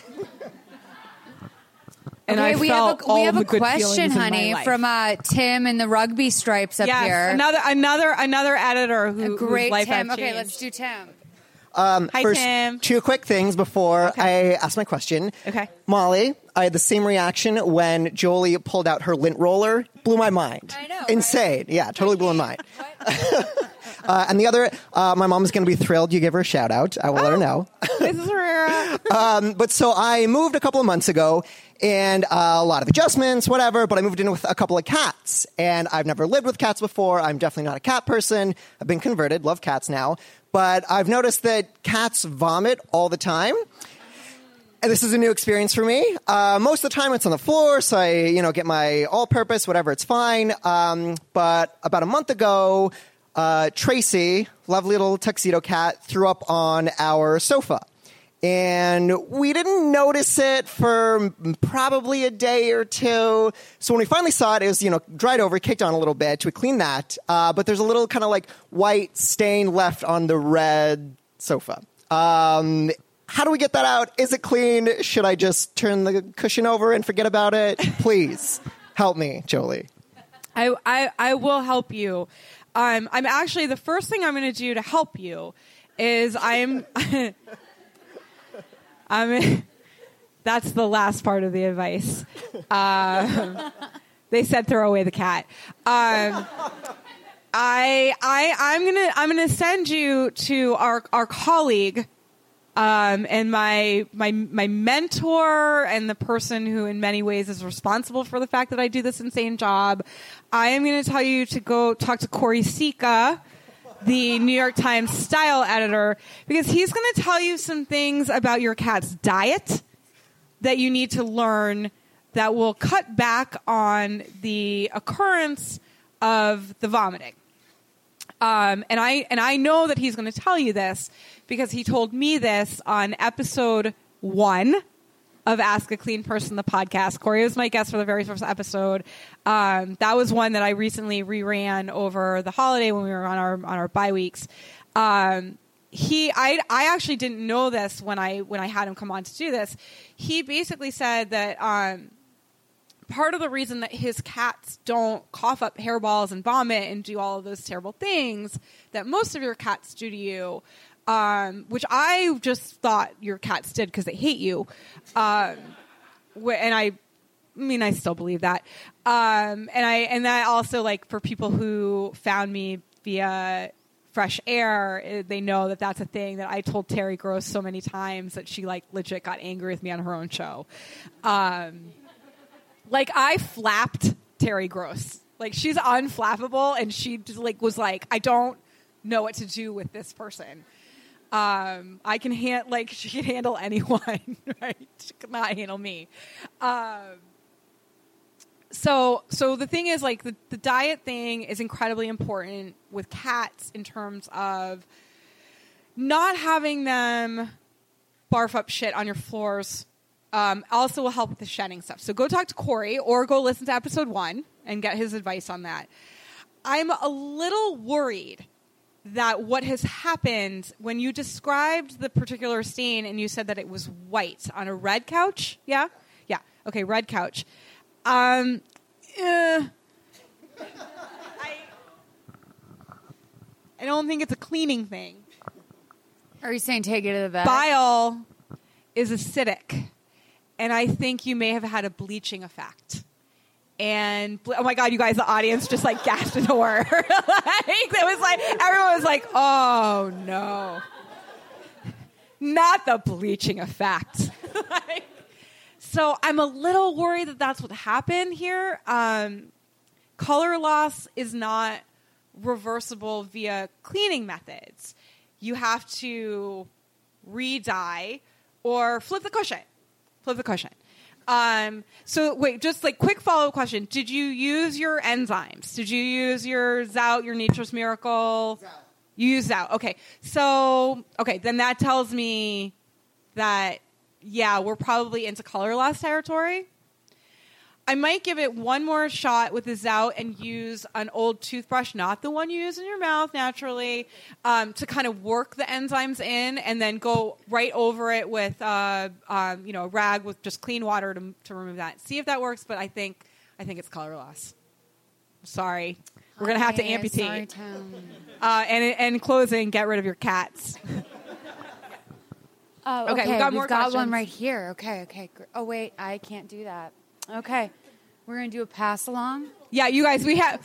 And Okay, I we felt have a all the good question, feelings in my honey, life. from Tim in the rugby stripes up yes, here. another editor who Great whose life Tim. I've Okay, changed. let's do Tim. Hi, First, Tim. 2 quick things before I ask my question. Okay. Molly, I had the same reaction when Jolie pulled out her lint roller. Blew my mind. I know, Insane. right? Yeah, totally blew my mind. And the other, my mom is going to be thrilled you give her a shout out. I will let her know. This is Herrera. But so I moved a couple of months ago, and a lot of adjustments, whatever, but I moved in with a couple of cats. And I've never lived with cats before. I'm definitely not a cat person. I've been converted, love cats now. But I've noticed that cats vomit all the time. And this is a new experience for me. Most of the time it's on the floor, so I, get my all-purpose, whatever, it's fine. But about a month ago, Tracy, lovely little tuxedo cat, threw up on our sofa. And we didn't notice it for probably a day or two. So when we finally saw it, it was, dried over, kicked on a little bit. We cleaned that. But there's a little kind of like white stain left on the red sofa. How do we get that out? Is it clean? Should I just turn the cushion over and forget about it? Please help me, Jolie. I will help you. I'm actually, the first thing I'm going to do to help you is that's the last part of the advice. They said throw away the cat. I'm gonna send you to our colleague, and my mentor and the person who in many ways is responsible for the fact that I do this insane job. I am going to tell you to go talk to Corey Sika, the New York Times style editor, because he's going to tell you some things about your cat's diet that you need to learn that will cut back on the occurrence of the vomiting. And I know that he's going to tell you this because he told me this on episode 1 of Ask a Clean Person, the podcast. Corey was my guest for the very first episode. That was one that I recently reran over the holiday when we were on our bye weeks. I actually didn't know this when I had him come on to do this. He basically said that part of the reason that his cats don't cough up hairballs and vomit and do all of those terrible things that most of your cats do to you, which I just thought your cats did because they hate you, and I still believe that, and that also, like, for people who found me via Fresh Air, they know that that's a thing that I told Terry Gross so many times that she legit got angry with me on her own show. I flapped Terry Gross. She's unflappable, and she just was like, I don't know what to do with this person. I can she can handle anyone, right? She could not handle me. So the thing is, the diet thing is incredibly important with cats in terms of not having them barf up shit on your floors. Also will help with the shedding stuff. So go talk to Corey or go listen to episode 1 and get his advice on that. I'm a little worried that what has happened when you described the particular stain and you said that it was white on a red couch. Yeah. Okay. Red couch. I don't think it's a cleaning thing. Are you saying take it to the vet? Bile is acidic. And I think you may have had a bleaching effect. And, oh my God, you guys, the audience just gasped in horror. Everyone was like, oh no. Not the bleaching effect. So I'm a little worried that that's what happened here. Color loss is not reversible via cleaning methods. You have to re-dye or flip the cushion. So wait, just quick follow-up question. Did you use your enzymes? Did you use your Zout, your Nature's Miracle? Zout. You used Zout. Okay. So, then that tells me that, yeah, we're probably into color loss territory. I might give it one more shot with the Zout and use an old toothbrush, not the one you use in your mouth naturally, to kind of work the enzymes in, and then go right over it with a rag with just clean water to remove that. See if that works, but I think it's color loss. Sorry. We're going to have to amputate. And in closing, get rid of your cats. Oh, okay. We've got more questions. One right here. Okay. Oh, wait, I can't do that. Okay. We're going to do a pass along. Yeah, you guys, we have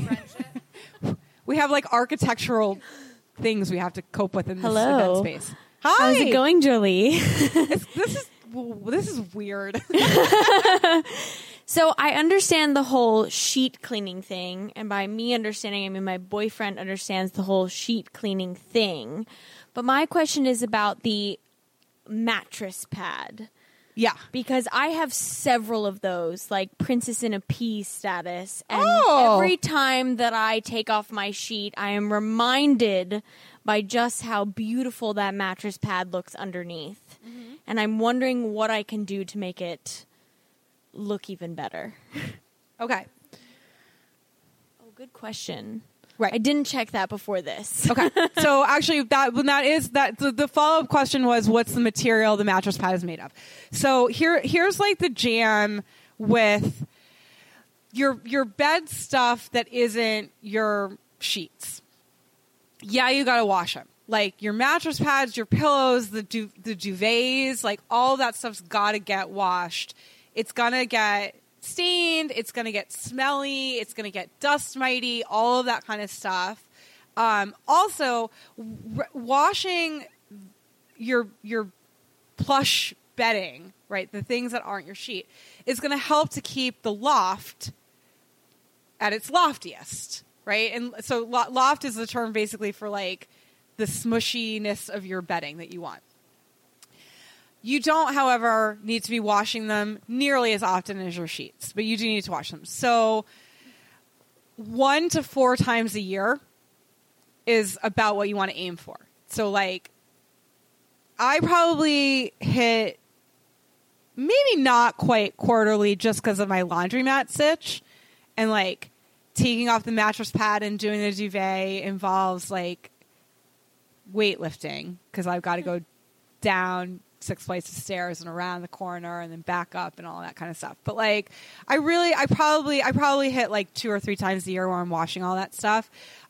architectural things we have to cope with in this event space. Hi. How's it going, Jolie? This is weird. So I understand the whole sheet cleaning thing, and by me understanding, I mean my boyfriend understands the whole sheet cleaning thing. But my question is about the mattress pad. Yeah. Because I have several of those, like Princess in a Pea status. And Oh. every time that I take off my sheet, I am reminded by just how beautiful that mattress pad looks underneath. And I'm wondering what I can do to make it look even better. Okay. Oh, good question. Right. I didn't check that before this. Okay. So actually, the follow-up question was, what's the material the mattress pad is made of? So here's like the jam with your bed stuff that isn't your sheets. Yeah, you got to wash them. Like your mattress pads, your pillows, the duvets, like all that stuff's got to get washed. It's going to get stained, it's going to get smelly, it's going to get dust mighty, all of that kind of stuff. Also, washing your plush bedding, right, the things that aren't your sheet, is going to help to keep the loft at its loftiest, right? And so loft is the term basically for like the smushiness of your bedding that you want. You don't, however, need to be washing them nearly as often as your sheets, but you do need to wash them. So 1 to 4 times a year is about what you want to aim for. So, like, I probably hit maybe not quite quarterly just because of my laundromat sitch. And, like, taking off the mattress pad and doing the duvet involves, like, weightlifting because I've got to go down 6 flights of stairs and around the corner and then back up and all that kind of stuff. But like, I probably hit like 2 or 3 times a year where I'm washing all that stuff.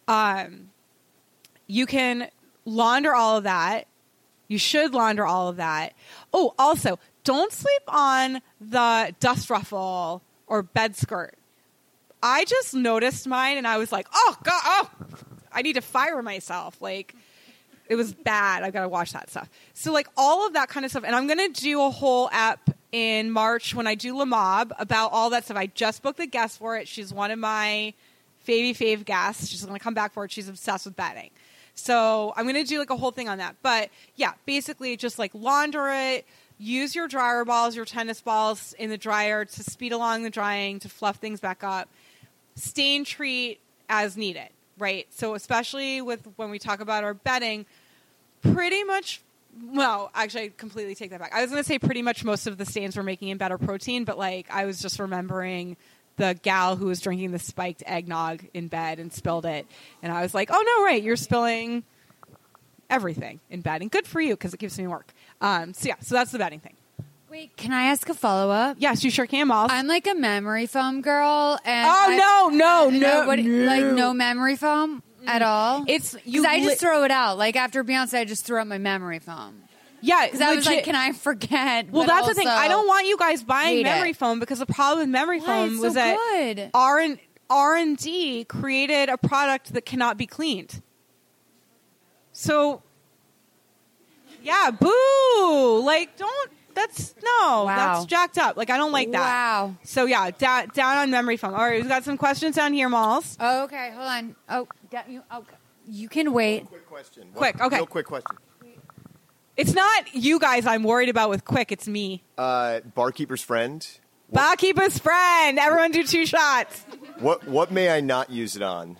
You can launder all of that. You should launder all of that. Oh, also, don't sleep on the dust ruffle or bed skirt. I just noticed mine and I was like, oh God, I need to fire myself. Like, it was bad. I've got to watch that stuff. So, like, all of that kind of stuff. And I'm going to do a whole app in March when I do Le Mob about all that stuff. I just booked the guest for it. She's one of my fave guests. She's going to come back for it. She's obsessed with bedding. So I'm going to do, like, a whole thing on that. But, yeah, basically just, like, launder it. Use your dryer balls, your tennis balls in the dryer to speed along the drying, to fluff things back up. Stain treat as needed. Right. So especially with when we talk about our bedding, pretty much, well, actually, I completely take that back. I was going to say pretty much most of the stains we're making in Better Protein, but like I was just remembering the gal who was drinking the spiked eggnog in bed and spilled it. And I was like, oh, no, right. You're spilling everything in bed. And good for you because it keeps me work. So that's the bedding thing. Wait, can I ask a follow-up? Yes, you sure can, Moss. I'm like a memory foam girl. And no. Like no memory foam at all? It's because I just throw it out. Like after Beyonce, I just threw out my memory foam. Yeah, because I was like, can I forget? Well, that's the thing. I don't want you guys buying memory foam because the problem with memory foam was that R&D created a product that cannot be cleaned. So, yeah, boo! Like, don't. That's jacked up. Like, I don't like that. Wow. So, yeah, down on memory foam. All right, we've got some questions down here, Malls. Oh, okay, hold on. You can wait. Quick question. Okay. Real quick question. It's not you guys I'm worried about with quick. It's me. Barkeeper's friend. Barkeeper's friend. Everyone do 2 shots. What may I not use it on?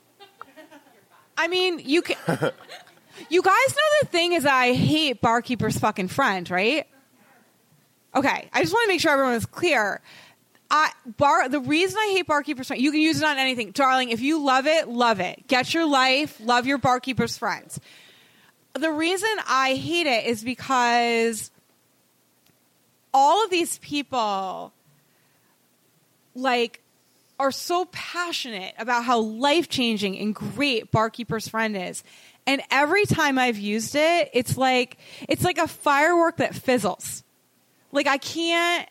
I mean, you can. You guys know the thing is I hate Barkeeper's fucking friend, right? Okay, I just want to make sure everyone is clear. The reason I hate Barkeeper's friend, you can use it on anything. Darling, if you love it, love it. Get your life, love your Barkeeper's friends. The reason I hate it is because all of these people, like, are so passionate about how life-changing and great Barkeeper's friend is. And every time I've used it, it's like a firework that fizzles. Like I can't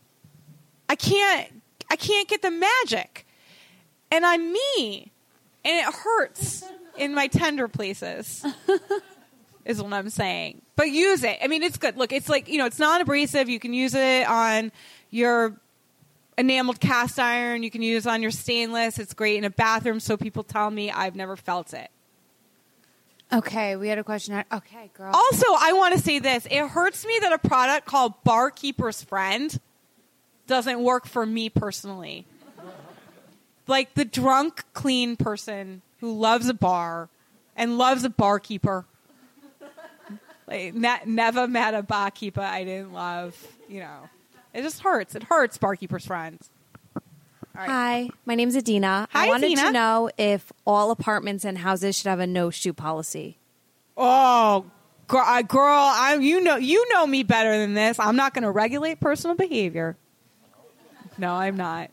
get the magic. And I'm me. And it hurts in my tender places. Is what I'm saying. But use it. I mean, it's good. Look, it's like, it's non-abrasive. You can use it on your enameled cast iron. You can use it on your stainless. It's great in a bathroom, so people tell me. I've never felt it. Okay, we had a question. Okay, girl. Also, I want to say this. It hurts me that a product called Barkeeper's Friend doesn't work for me personally. Like the drunk, clean person who loves a bar and loves a barkeeper. Like, never met a barkeeper I didn't love. You know, it just hurts. It hurts, Barkeeper's Friend. All right. Hi, my name's Adina. Hi, I wanted Adina. to know if all apartments and houses should have a no-shoe policy. Oh, girl, you know me better than this. I'm not going to regulate personal behavior. No, I'm not.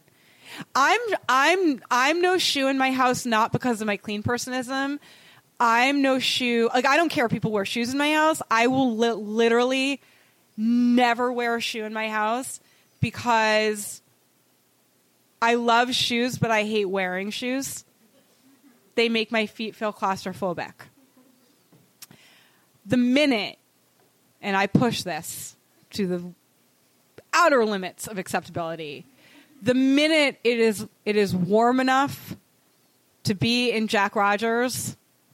I'm no shoe in my house, not because of my clean personism. I'm no shoe. Like, I don't care if people wear shoes in my house. I will literally never wear a shoe in my house because I love shoes, but I hate wearing shoes. They make my feet feel claustrophobic. The minute, and I push this to the outer limits of acceptability, the minute it is warm enough to be in Jack Rogers,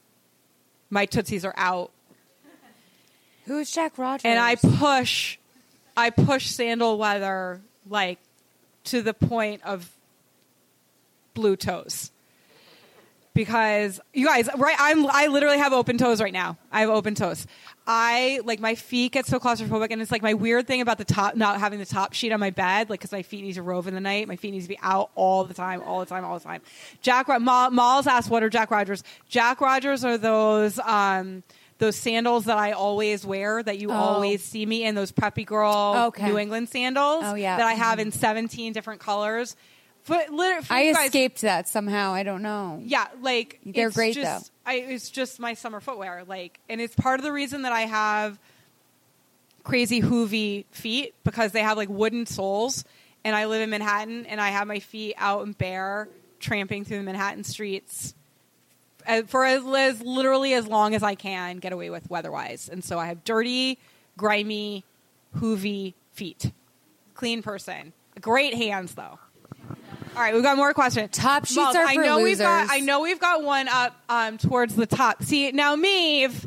my tootsies are out. Who's Jack Rogers? And I push sandal weather like to the point of blue toes. Because you guys, right? I literally have open toes right now. I have open toes. My feet get so claustrophobic, and it's like my weird thing about the top, not having the top sheet on my bed, like because my feet need to rove in the night. My feet need to be out all the time. Malls asked, "What are Jack Rogers?" Jack Rogers are those sandals that I always wear, that you always see me in, those preppy girl New England sandals. Oh yeah, that I have in 17 different colors. I escaped that somehow. I don't know. Yeah, like they're great though. It's just my summer footwear, and it's part of the reason that I have crazy hoovy feet, because they have like wooden soles, and I live in Manhattan, and I have my feet out and bare, tramping through the Manhattan streets for literally as long as I can get away with weather-wise, and so I have dirty, grimy, hoovy feet. Clean person, great hands though. All right, we've got more questions. Top sheets are for losers. I know we've got one up towards the top. See, now Maeve,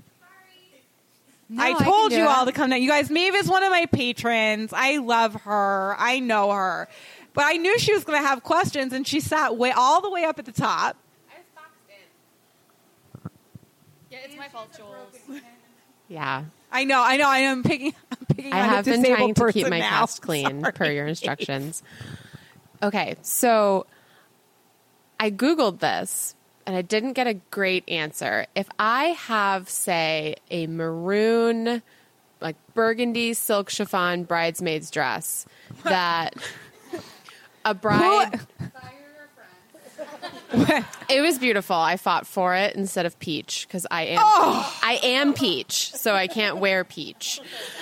I told you all to come down. You guys, Maeve is one of my patrons. I love her. I know her. But I knew she was going to have questions, and she sat all the way up at the top. I was boxed in. Yeah, it's my fault, Jules. Yeah. I know. I'm picking I on have a been disabled trying to keep person my now. cast clean Sorry. per your instructions. Okay, so I Googled this, and I didn't get a great answer. If I have, say, a maroon, like burgundy silk chiffon bridesmaid's dress that a bride... It was beautiful. I fought for it instead of peach, because I am peach, so I can't wear peach.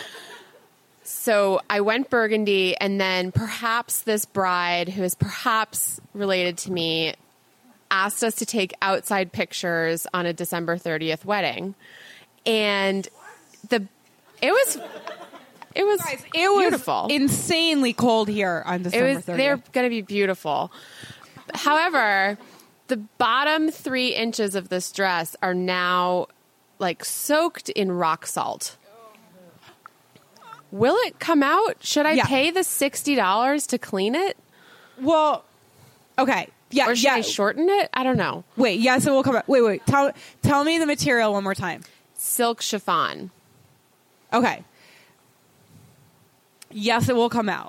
So I went burgundy, and then perhaps this bride, who is perhaps related to me, asked us to take outside pictures on a December 30th wedding. And it was Guys, it beautiful. was insanely cold here on December 30th. They're going to be beautiful. However, the bottom 3 inches of this dress are now like soaked in rock salt. Will it come out? Should I pay the $60 to clean it? Well, okay. Yeah. Or should I shorten it? I don't know. Wait, yes, it will come out. Wait. Tell me the material one more time. Silk chiffon. Okay. Yes, it will come out.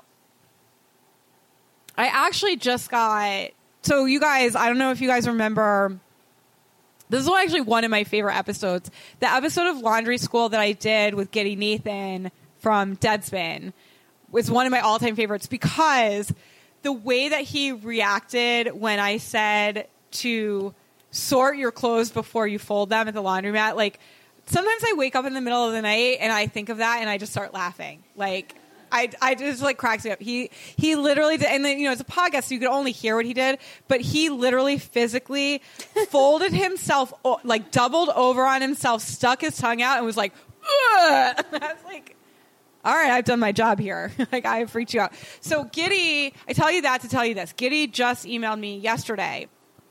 I actually just got... So you guys, I don't know if you guys remember... This is actually one of my favorite episodes. The episode of Laundry School that I did with Giddy Nathan from Deadspin was one of my all-time favorites, because the way that he reacted when I said to sort your clothes before you fold them at the laundromat, like, sometimes I wake up in the middle of the night and I think of that and I just start laughing. Like, I just like cracks me up. He literally did, and then, it's a podcast, so you could only hear what he did, but he literally physically folded himself, like doubled over on himself, stuck his tongue out, and was like, ugh! I was like, all right, I've done my job here. Like, I freaked you out. So Giddy, I tell you that to tell you this. Giddy just emailed me yesterday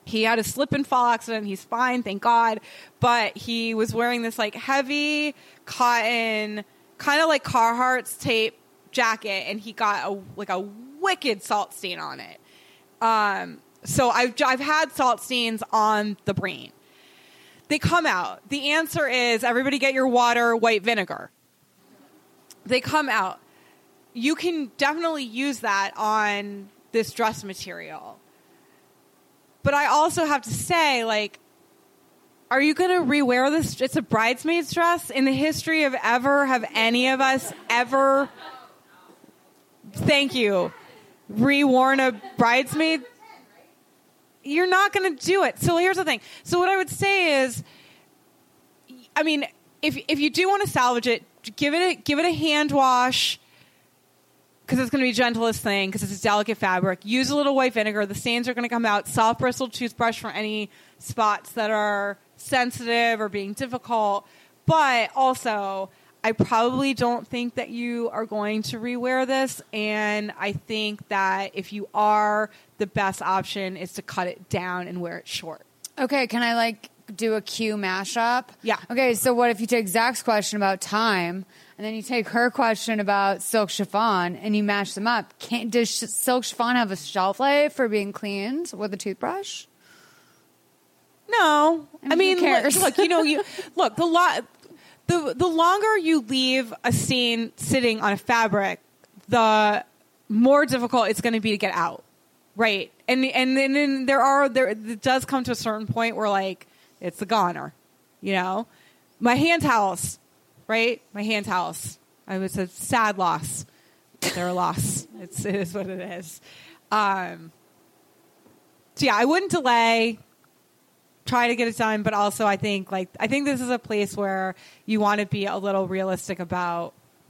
He had a slip and fall accident. He's fine, thank God. But he was wearing this like heavy cotton, kind of like Carhartt's tape jacket, and he got a wicked salt stain on it. So I've had salt stains on the brain. They come out. The answer is everybody get your water, white vinegar. They come out. You can definitely use that on this dress material. But I also have to say, like, are you going to rewear this? It's a bridesmaid's dress. In the history of ever, have any of us ever, thank you, reworn a bridesmaid? You're not going to do it. So here's the thing. So what I would say is, I mean, if you do want to salvage it, give it a hand wash, because it's going to be the gentlest thing, because it's a delicate fabric. Use a little white vinegar. The stains are going to come out. Soft bristled toothbrush for any spots that are sensitive or being difficult. But also, I probably don't think that you are going to rewear this. And I think that if you are, the best option is to cut it down and wear it short. Okay, can I do a cue mashup? Yeah. Okay, so what if you take Zach's question about time, and then you take her question about silk chiffon, and you mash them up? Does silk chiffon have a shelf life for being cleaned with a toothbrush? No, I mean, who cares? look, the longer you leave a stain sitting on a fabric, the more difficult it's going to be to get out, right? And then it does come to a certain point where like it's a goner, you know. My hand towels, right? My hand towels. It was a sad loss. They're a loss. It is what it is. So yeah, I wouldn't delay. Try to get it done, but also I think this is a place where you want to be a little realistic about.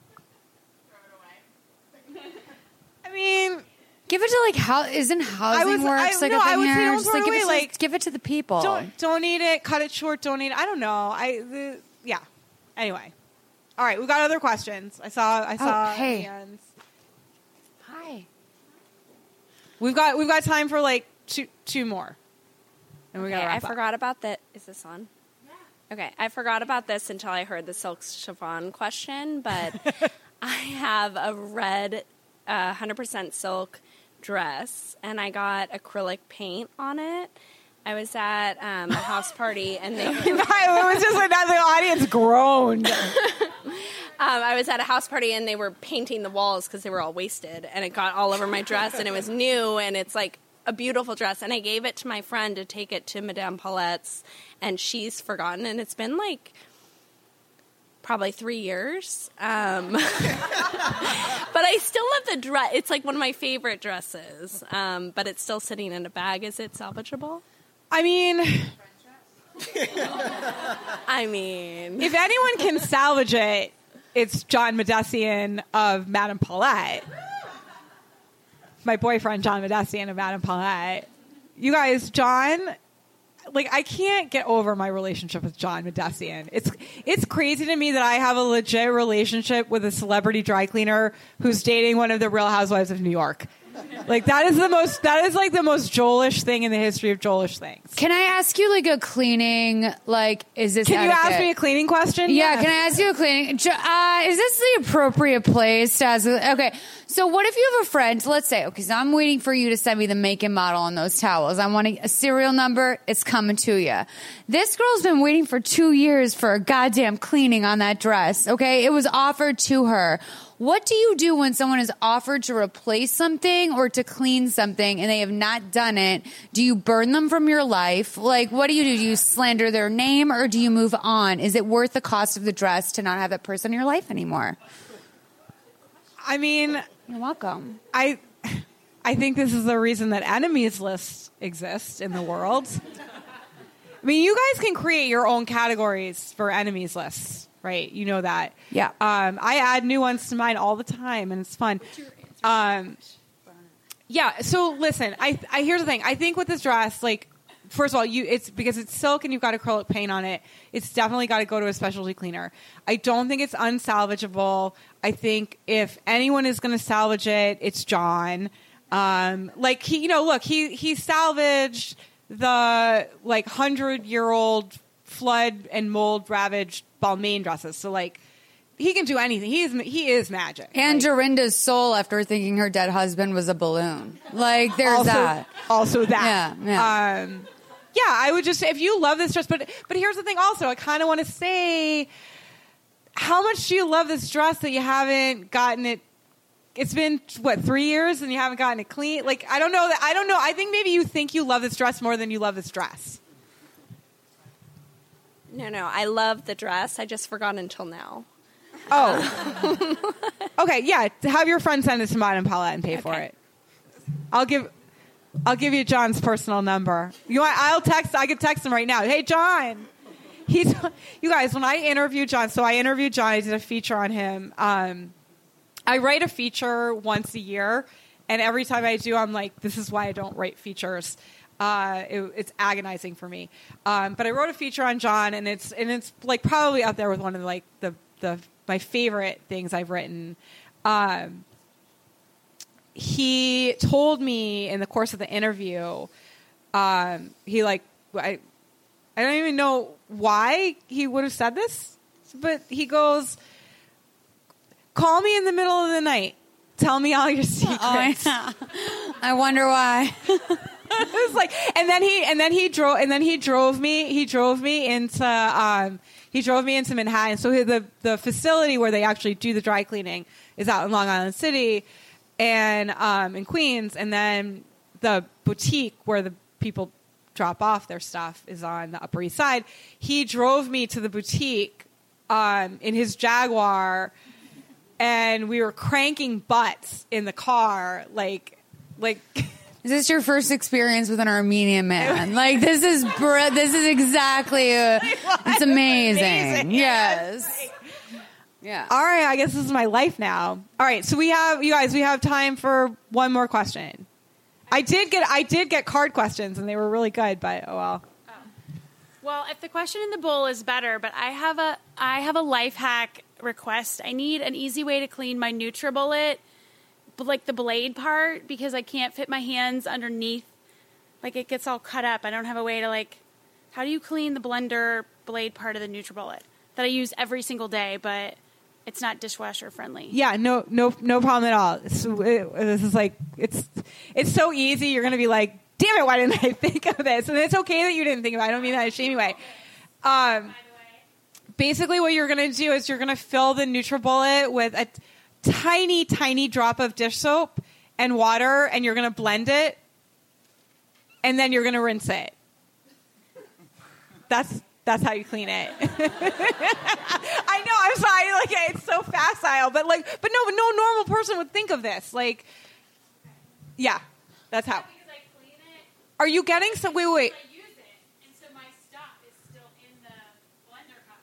I mean, give it to isn't housing works like a thing I would here? say don't Just throw it away. just give it to the people. Don't eat it. Cut it short. Don't eat it. I don't know. Yeah. Anyway, all right. We've got other questions. I saw. Hey. Hands. Hi. We've got time for like two more. And we gotta wrap up. I forgot about that. Is this on? Yeah. Okay. I forgot about this until I heard the silk chiffon question, but I have a red 100% silk dress, and I got acrylic paint on it. I was at a house party, and it was just like that. The audience groaned. I was at a house party, and they were painting the walls because they were all wasted, and it got all over my dress, and it was new, and it's like a beautiful dress, and I gave it to my friend to take it to Madame Paulette's, and she's forgotten, and it's been like probably 3 years. But I still love the dress. It's like one of my favorite dresses, but it's still sitting in a bag. Is it salvageable? I mean, if anyone can salvage it, it's John Medessian of Madame Paulette. My boyfriend, John Medessian of Madame Paulette. You guys, John, I can't get over my relationship with John Medessian. It's crazy to me that I have a legit relationship with a celebrity dry cleaner who's dating one of the Real Housewives of New York. That is the most Joelish thing in the history of Joelish things. Can I ask you a cleaning, is this Can etiquette? you ask me a cleaning question? Yeah, Yes. can I ask you a cleaning? Is this the appropriate place to ask? Okay, so what if you have a friend, let's say, okay, so I'm waiting for you to send me the make and model on those towels. I want a serial number. It's coming to you. This girl's been waiting for 2 years for a goddamn cleaning on that dress, okay? It was offered to her. What do you do when someone is offered to replace something or to clean something and they have not done it? Do you burn them from your life? What do? Do you slander their name or do you move on? Is it worth the cost of the dress to not have that person in your life anymore? I mean, you're welcome. I think this is the reason that enemies lists exist in the world. I mean, you guys can create your own categories for enemies lists. Right, you know that. Yeah. I add new ones to mine all the time, and it's fun. Yeah. So listen, I here's the thing. I think with this dress, first of all, it's because it's silk and you've got acrylic paint on it. It's definitely got to go to a specialty cleaner. I don't think it's unsalvageable. I think if anyone is going to salvage it, it's John. He salvaged the like 100-year-old flood and mold ravaged Balmain dresses. So like he can do anything. He is magic. And Dorinda's soul after thinking her dead husband was a balloon. Like there's that. Also that. Yeah. Yeah, I would just say if you love this dress, but here's the thing also, I kind of want to say, how much do you love this dress that you haven't gotten it? It's been, 3 years and you haven't gotten it clean? Like, I don't know. I think maybe you think you love this dress more than you love this dress. No, I love the dress. I just forgot until now. Oh. Okay, yeah. Have your friend send it to Madame Paulette and pay for it. I'll give you John's personal number. You want? I could text him right now. Hey, John. You guys, when I interviewed John, I did a feature on him. I write a feature once a year, and every time I do, I'm like, this is why I don't write features. It's agonizing for me. But I wrote a feature on John, and it's like probably up there with one of like my favorite things I've written. He told me in the course of the interview, I don't even know why he would have said this, but he goes, call me in the middle of the night. Tell me all your secrets. I wonder why. It was like, and then he drove me into Manhattan. So the facility where they actually do the dry cleaning is out in Long Island City and in Queens, and then the boutique where the people drop off their stuff is on the Upper East Side. He drove me to the boutique in his Jaguar, and we were cranking butts in the car, like. Is this your first experience with an Armenian man? Like this is exactly. It's amazing. Yes. Yeah. All right. I guess this is my life now. All right. So we have time for one more question. I did get card questions, and they were really good, but oh well. Well, if the question in the bowl is better, but I have a life hack request. I need an easy way to clean my NutriBullet, but like the blade part, because I can't fit my hands underneath. Like it gets all cut up. I don't have a way to like. How do you clean the blender blade part of the NutriBullet that I use every single day, but it's not dishwasher friendly? Yeah, no problem at all. This is like it's so easy. You're gonna be like, damn it, why didn't I think of this? And it's okay that you didn't think of it. I don't mean that in a shamey way. Basically, what you're gonna do is you're gonna fill the NutriBullet with a tiny, tiny drop of dish soap and water, and you're gonna blend it, and then you're gonna rinse it. That's how you clean it. I know. I'm sorry. Like it's so facile, but no normal person would think of this. Like, yeah, that's how. Are you getting some? Wait. I use it, and so my stuff is still in the blender cup.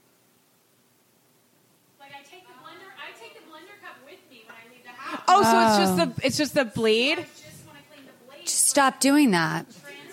Like I take the blender cup with me when I leave the house. Oh, so it's just the blade. I just want to clean the blade. Just stop doing that.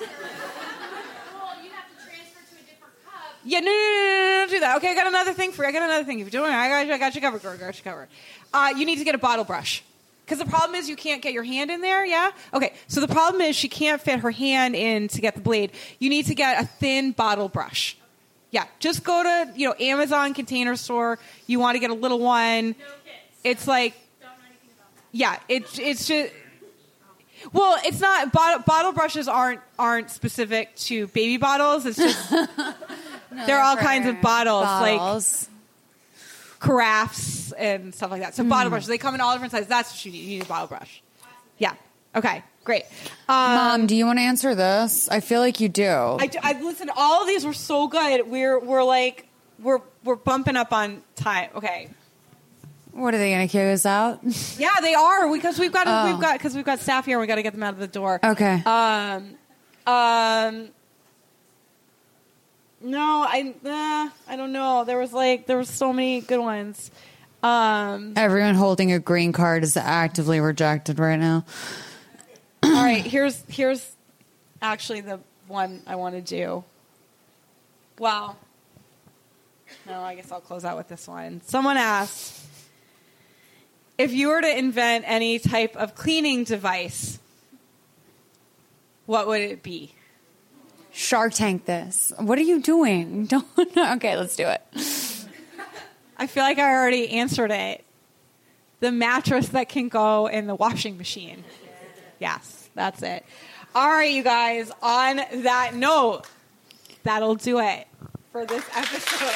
Yeah, no, don't do that. Okay, I got another thing for you. If you're doing it, I got you covered. You need to get a bottle brush. Because the problem is you can't get your hand in there, yeah? Okay, so the problem is she can't fit her hand in to get the blade. You need to get a thin bottle brush. Yeah, just go to, Amazon Container Store. You want to get a little one. No kids. It's like, don't know anything about that. Yeah, it's just... Well, it's not... Bottle brushes aren't specific to baby bottles. It's just... there are all kinds of bottles. Like carafes and stuff like that. So bottle brushes, they come in all different sizes. That's what you need. You need a bottle brush. Yeah. Okay. Great. Mom, do you want to answer this? I feel like you do. I listen. All of these were so good. We're bumping up on time. Okay. What are they going to kick us out? Yeah, they are because we've got staff here. And we got to get them out of the door. Okay. No, I don't know. There was so many good ones. Everyone holding a green card is actively rejected right now. All right, here's actually the one I want to do. Wow. No, I guess I'll close out with this one. Someone asked, if you were to invent any type of cleaning device, what would it be? Shark Tank this. What are you doing? Don't. Okay, let's do it. I feel like I already answered it. The mattress that can go in the washing machine. Yes, that's it. All right, you guys, on that note, that'll do it for this episode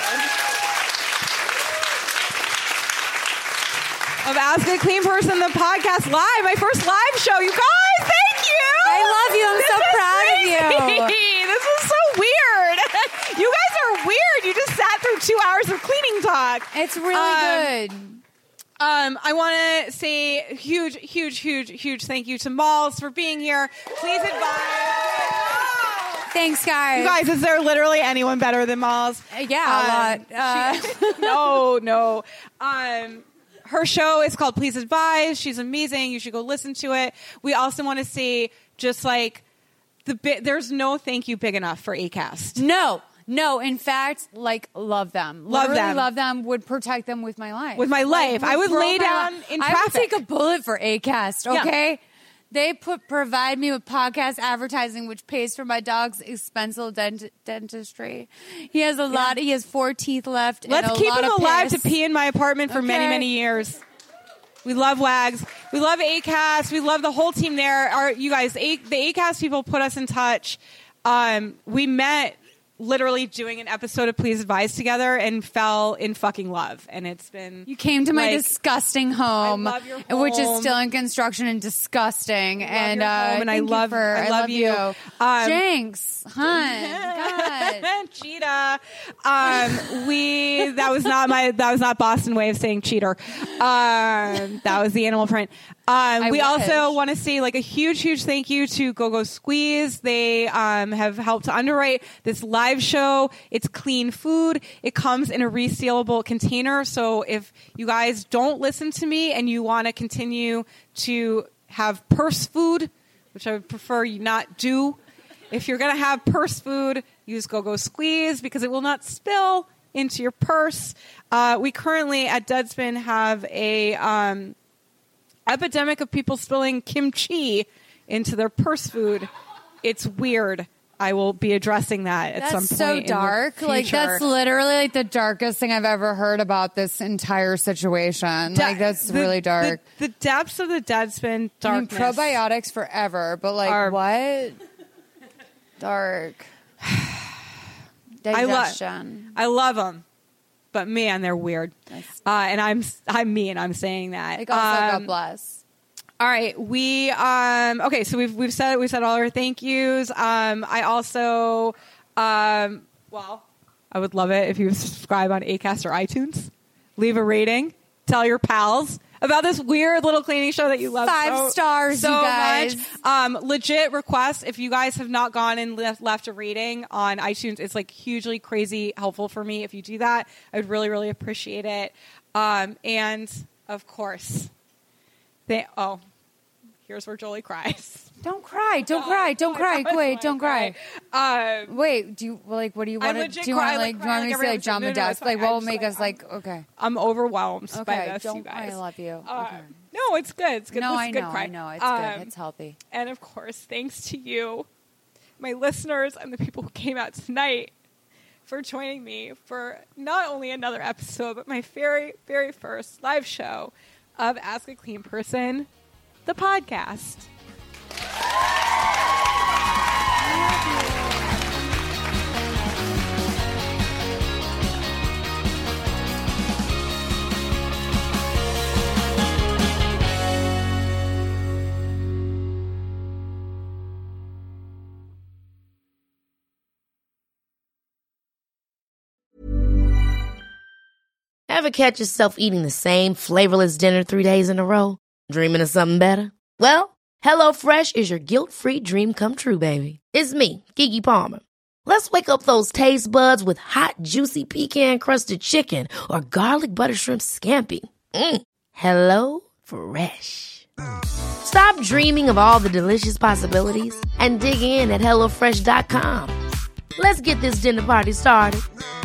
of Ask a Clean Person, the podcast live. My first live show, you guys. Thank you. I love you. I'm so proud of you. This is so weird. You guys are weird. You just sat through 2 hours of cleaning talk. It's really good. I want to say huge thank you to Malls for being here. Please advise. Thanks, guys. You guys, is there literally anyone better than Malls? Yeah, a lot. No. Her show is called Please Advise. She's amazing. You should go listen to it. We also want to say, just like there's no thank you big enough for Acast. No, in fact, love them. Love them, would protect them with my life. With my life. I would lay down in traffic. I would take a bullet for Acast, okay? Yeah. They provide me with podcast advertising, which pays for my dog's expensive dentistry. He has he has 4 teeth left. Let's keep him alive to pee in my apartment for many years. We love Wags. We love Acast. We love the whole team there. You guys, the Acast people put us in touch. We met literally doing an episode of Please Advise together and fell in fucking love. And it's been... You came to my disgusting home, I love your home, which is still in construction and disgusting. I love you. Jinx, hun, God. Cheetah. That was not Boston way of saying cheater. That was the animal print. We also want to say a huge thank you to Go-Go Squeeze. They have helped to underwrite this live show. It's clean food. It comes in a resealable container. So if you guys don't listen to me and you want to continue to have purse food, which I would prefer you not do, if you're going to have purse food, use Go-Go Squeeze because it will not spill into your purse. We currently at Deadspin have a... epidemic of people spilling kimchi into their purse food. It's weird. I will be addressing that at some point. That's so dark. That's literally the darkest thing I've ever heard about this entire situation. That's really dark. The depths of the Deadspin darkness. I mean, probiotics forever, but what? Dark. Digestion. I love them. But man, they're weird. And I'm me, and I'm saying that. God bless. All right, we okay. So we've said all our thank yous. I also I would love it if you subscribe on Acast or iTunes. Leave a rating. Tell your pals about this weird little cleaning show that you love 5 stars, so you guys. much. Legit request, if you guys have not gone and left a rating on iTunes, it's hugely crazy helpful for me. If you do that, I would really, really appreciate it. And of course, here's where Jolie cries. Don't cry. Don't cry. Wait, don't cry. Wait, do you what do you want to do? You want me to say jump and dust? What will make us okay? I'm overwhelmed by this, don't you guys. I love you. No, it's good. It's good. No, I know. I know. It's good. It's healthy. And of course, thanks to you, my listeners, and the people who came out tonight for joining me for not only another episode, but my very, very first live show of Ask a Clean Person, the podcast. Ever catch yourself eating the same flavorless dinner 3 days in a row? Dreaming of something better? Well, HelloFresh is your guilt-free dream come true, baby. It's me, Keke Palmer. Let's wake up those taste buds with hot, juicy pecan-crusted chicken or garlic butter shrimp scampi. Hello Fresh. Stop dreaming of all the delicious possibilities and dig in at HelloFresh.com. Let's get this dinner party started.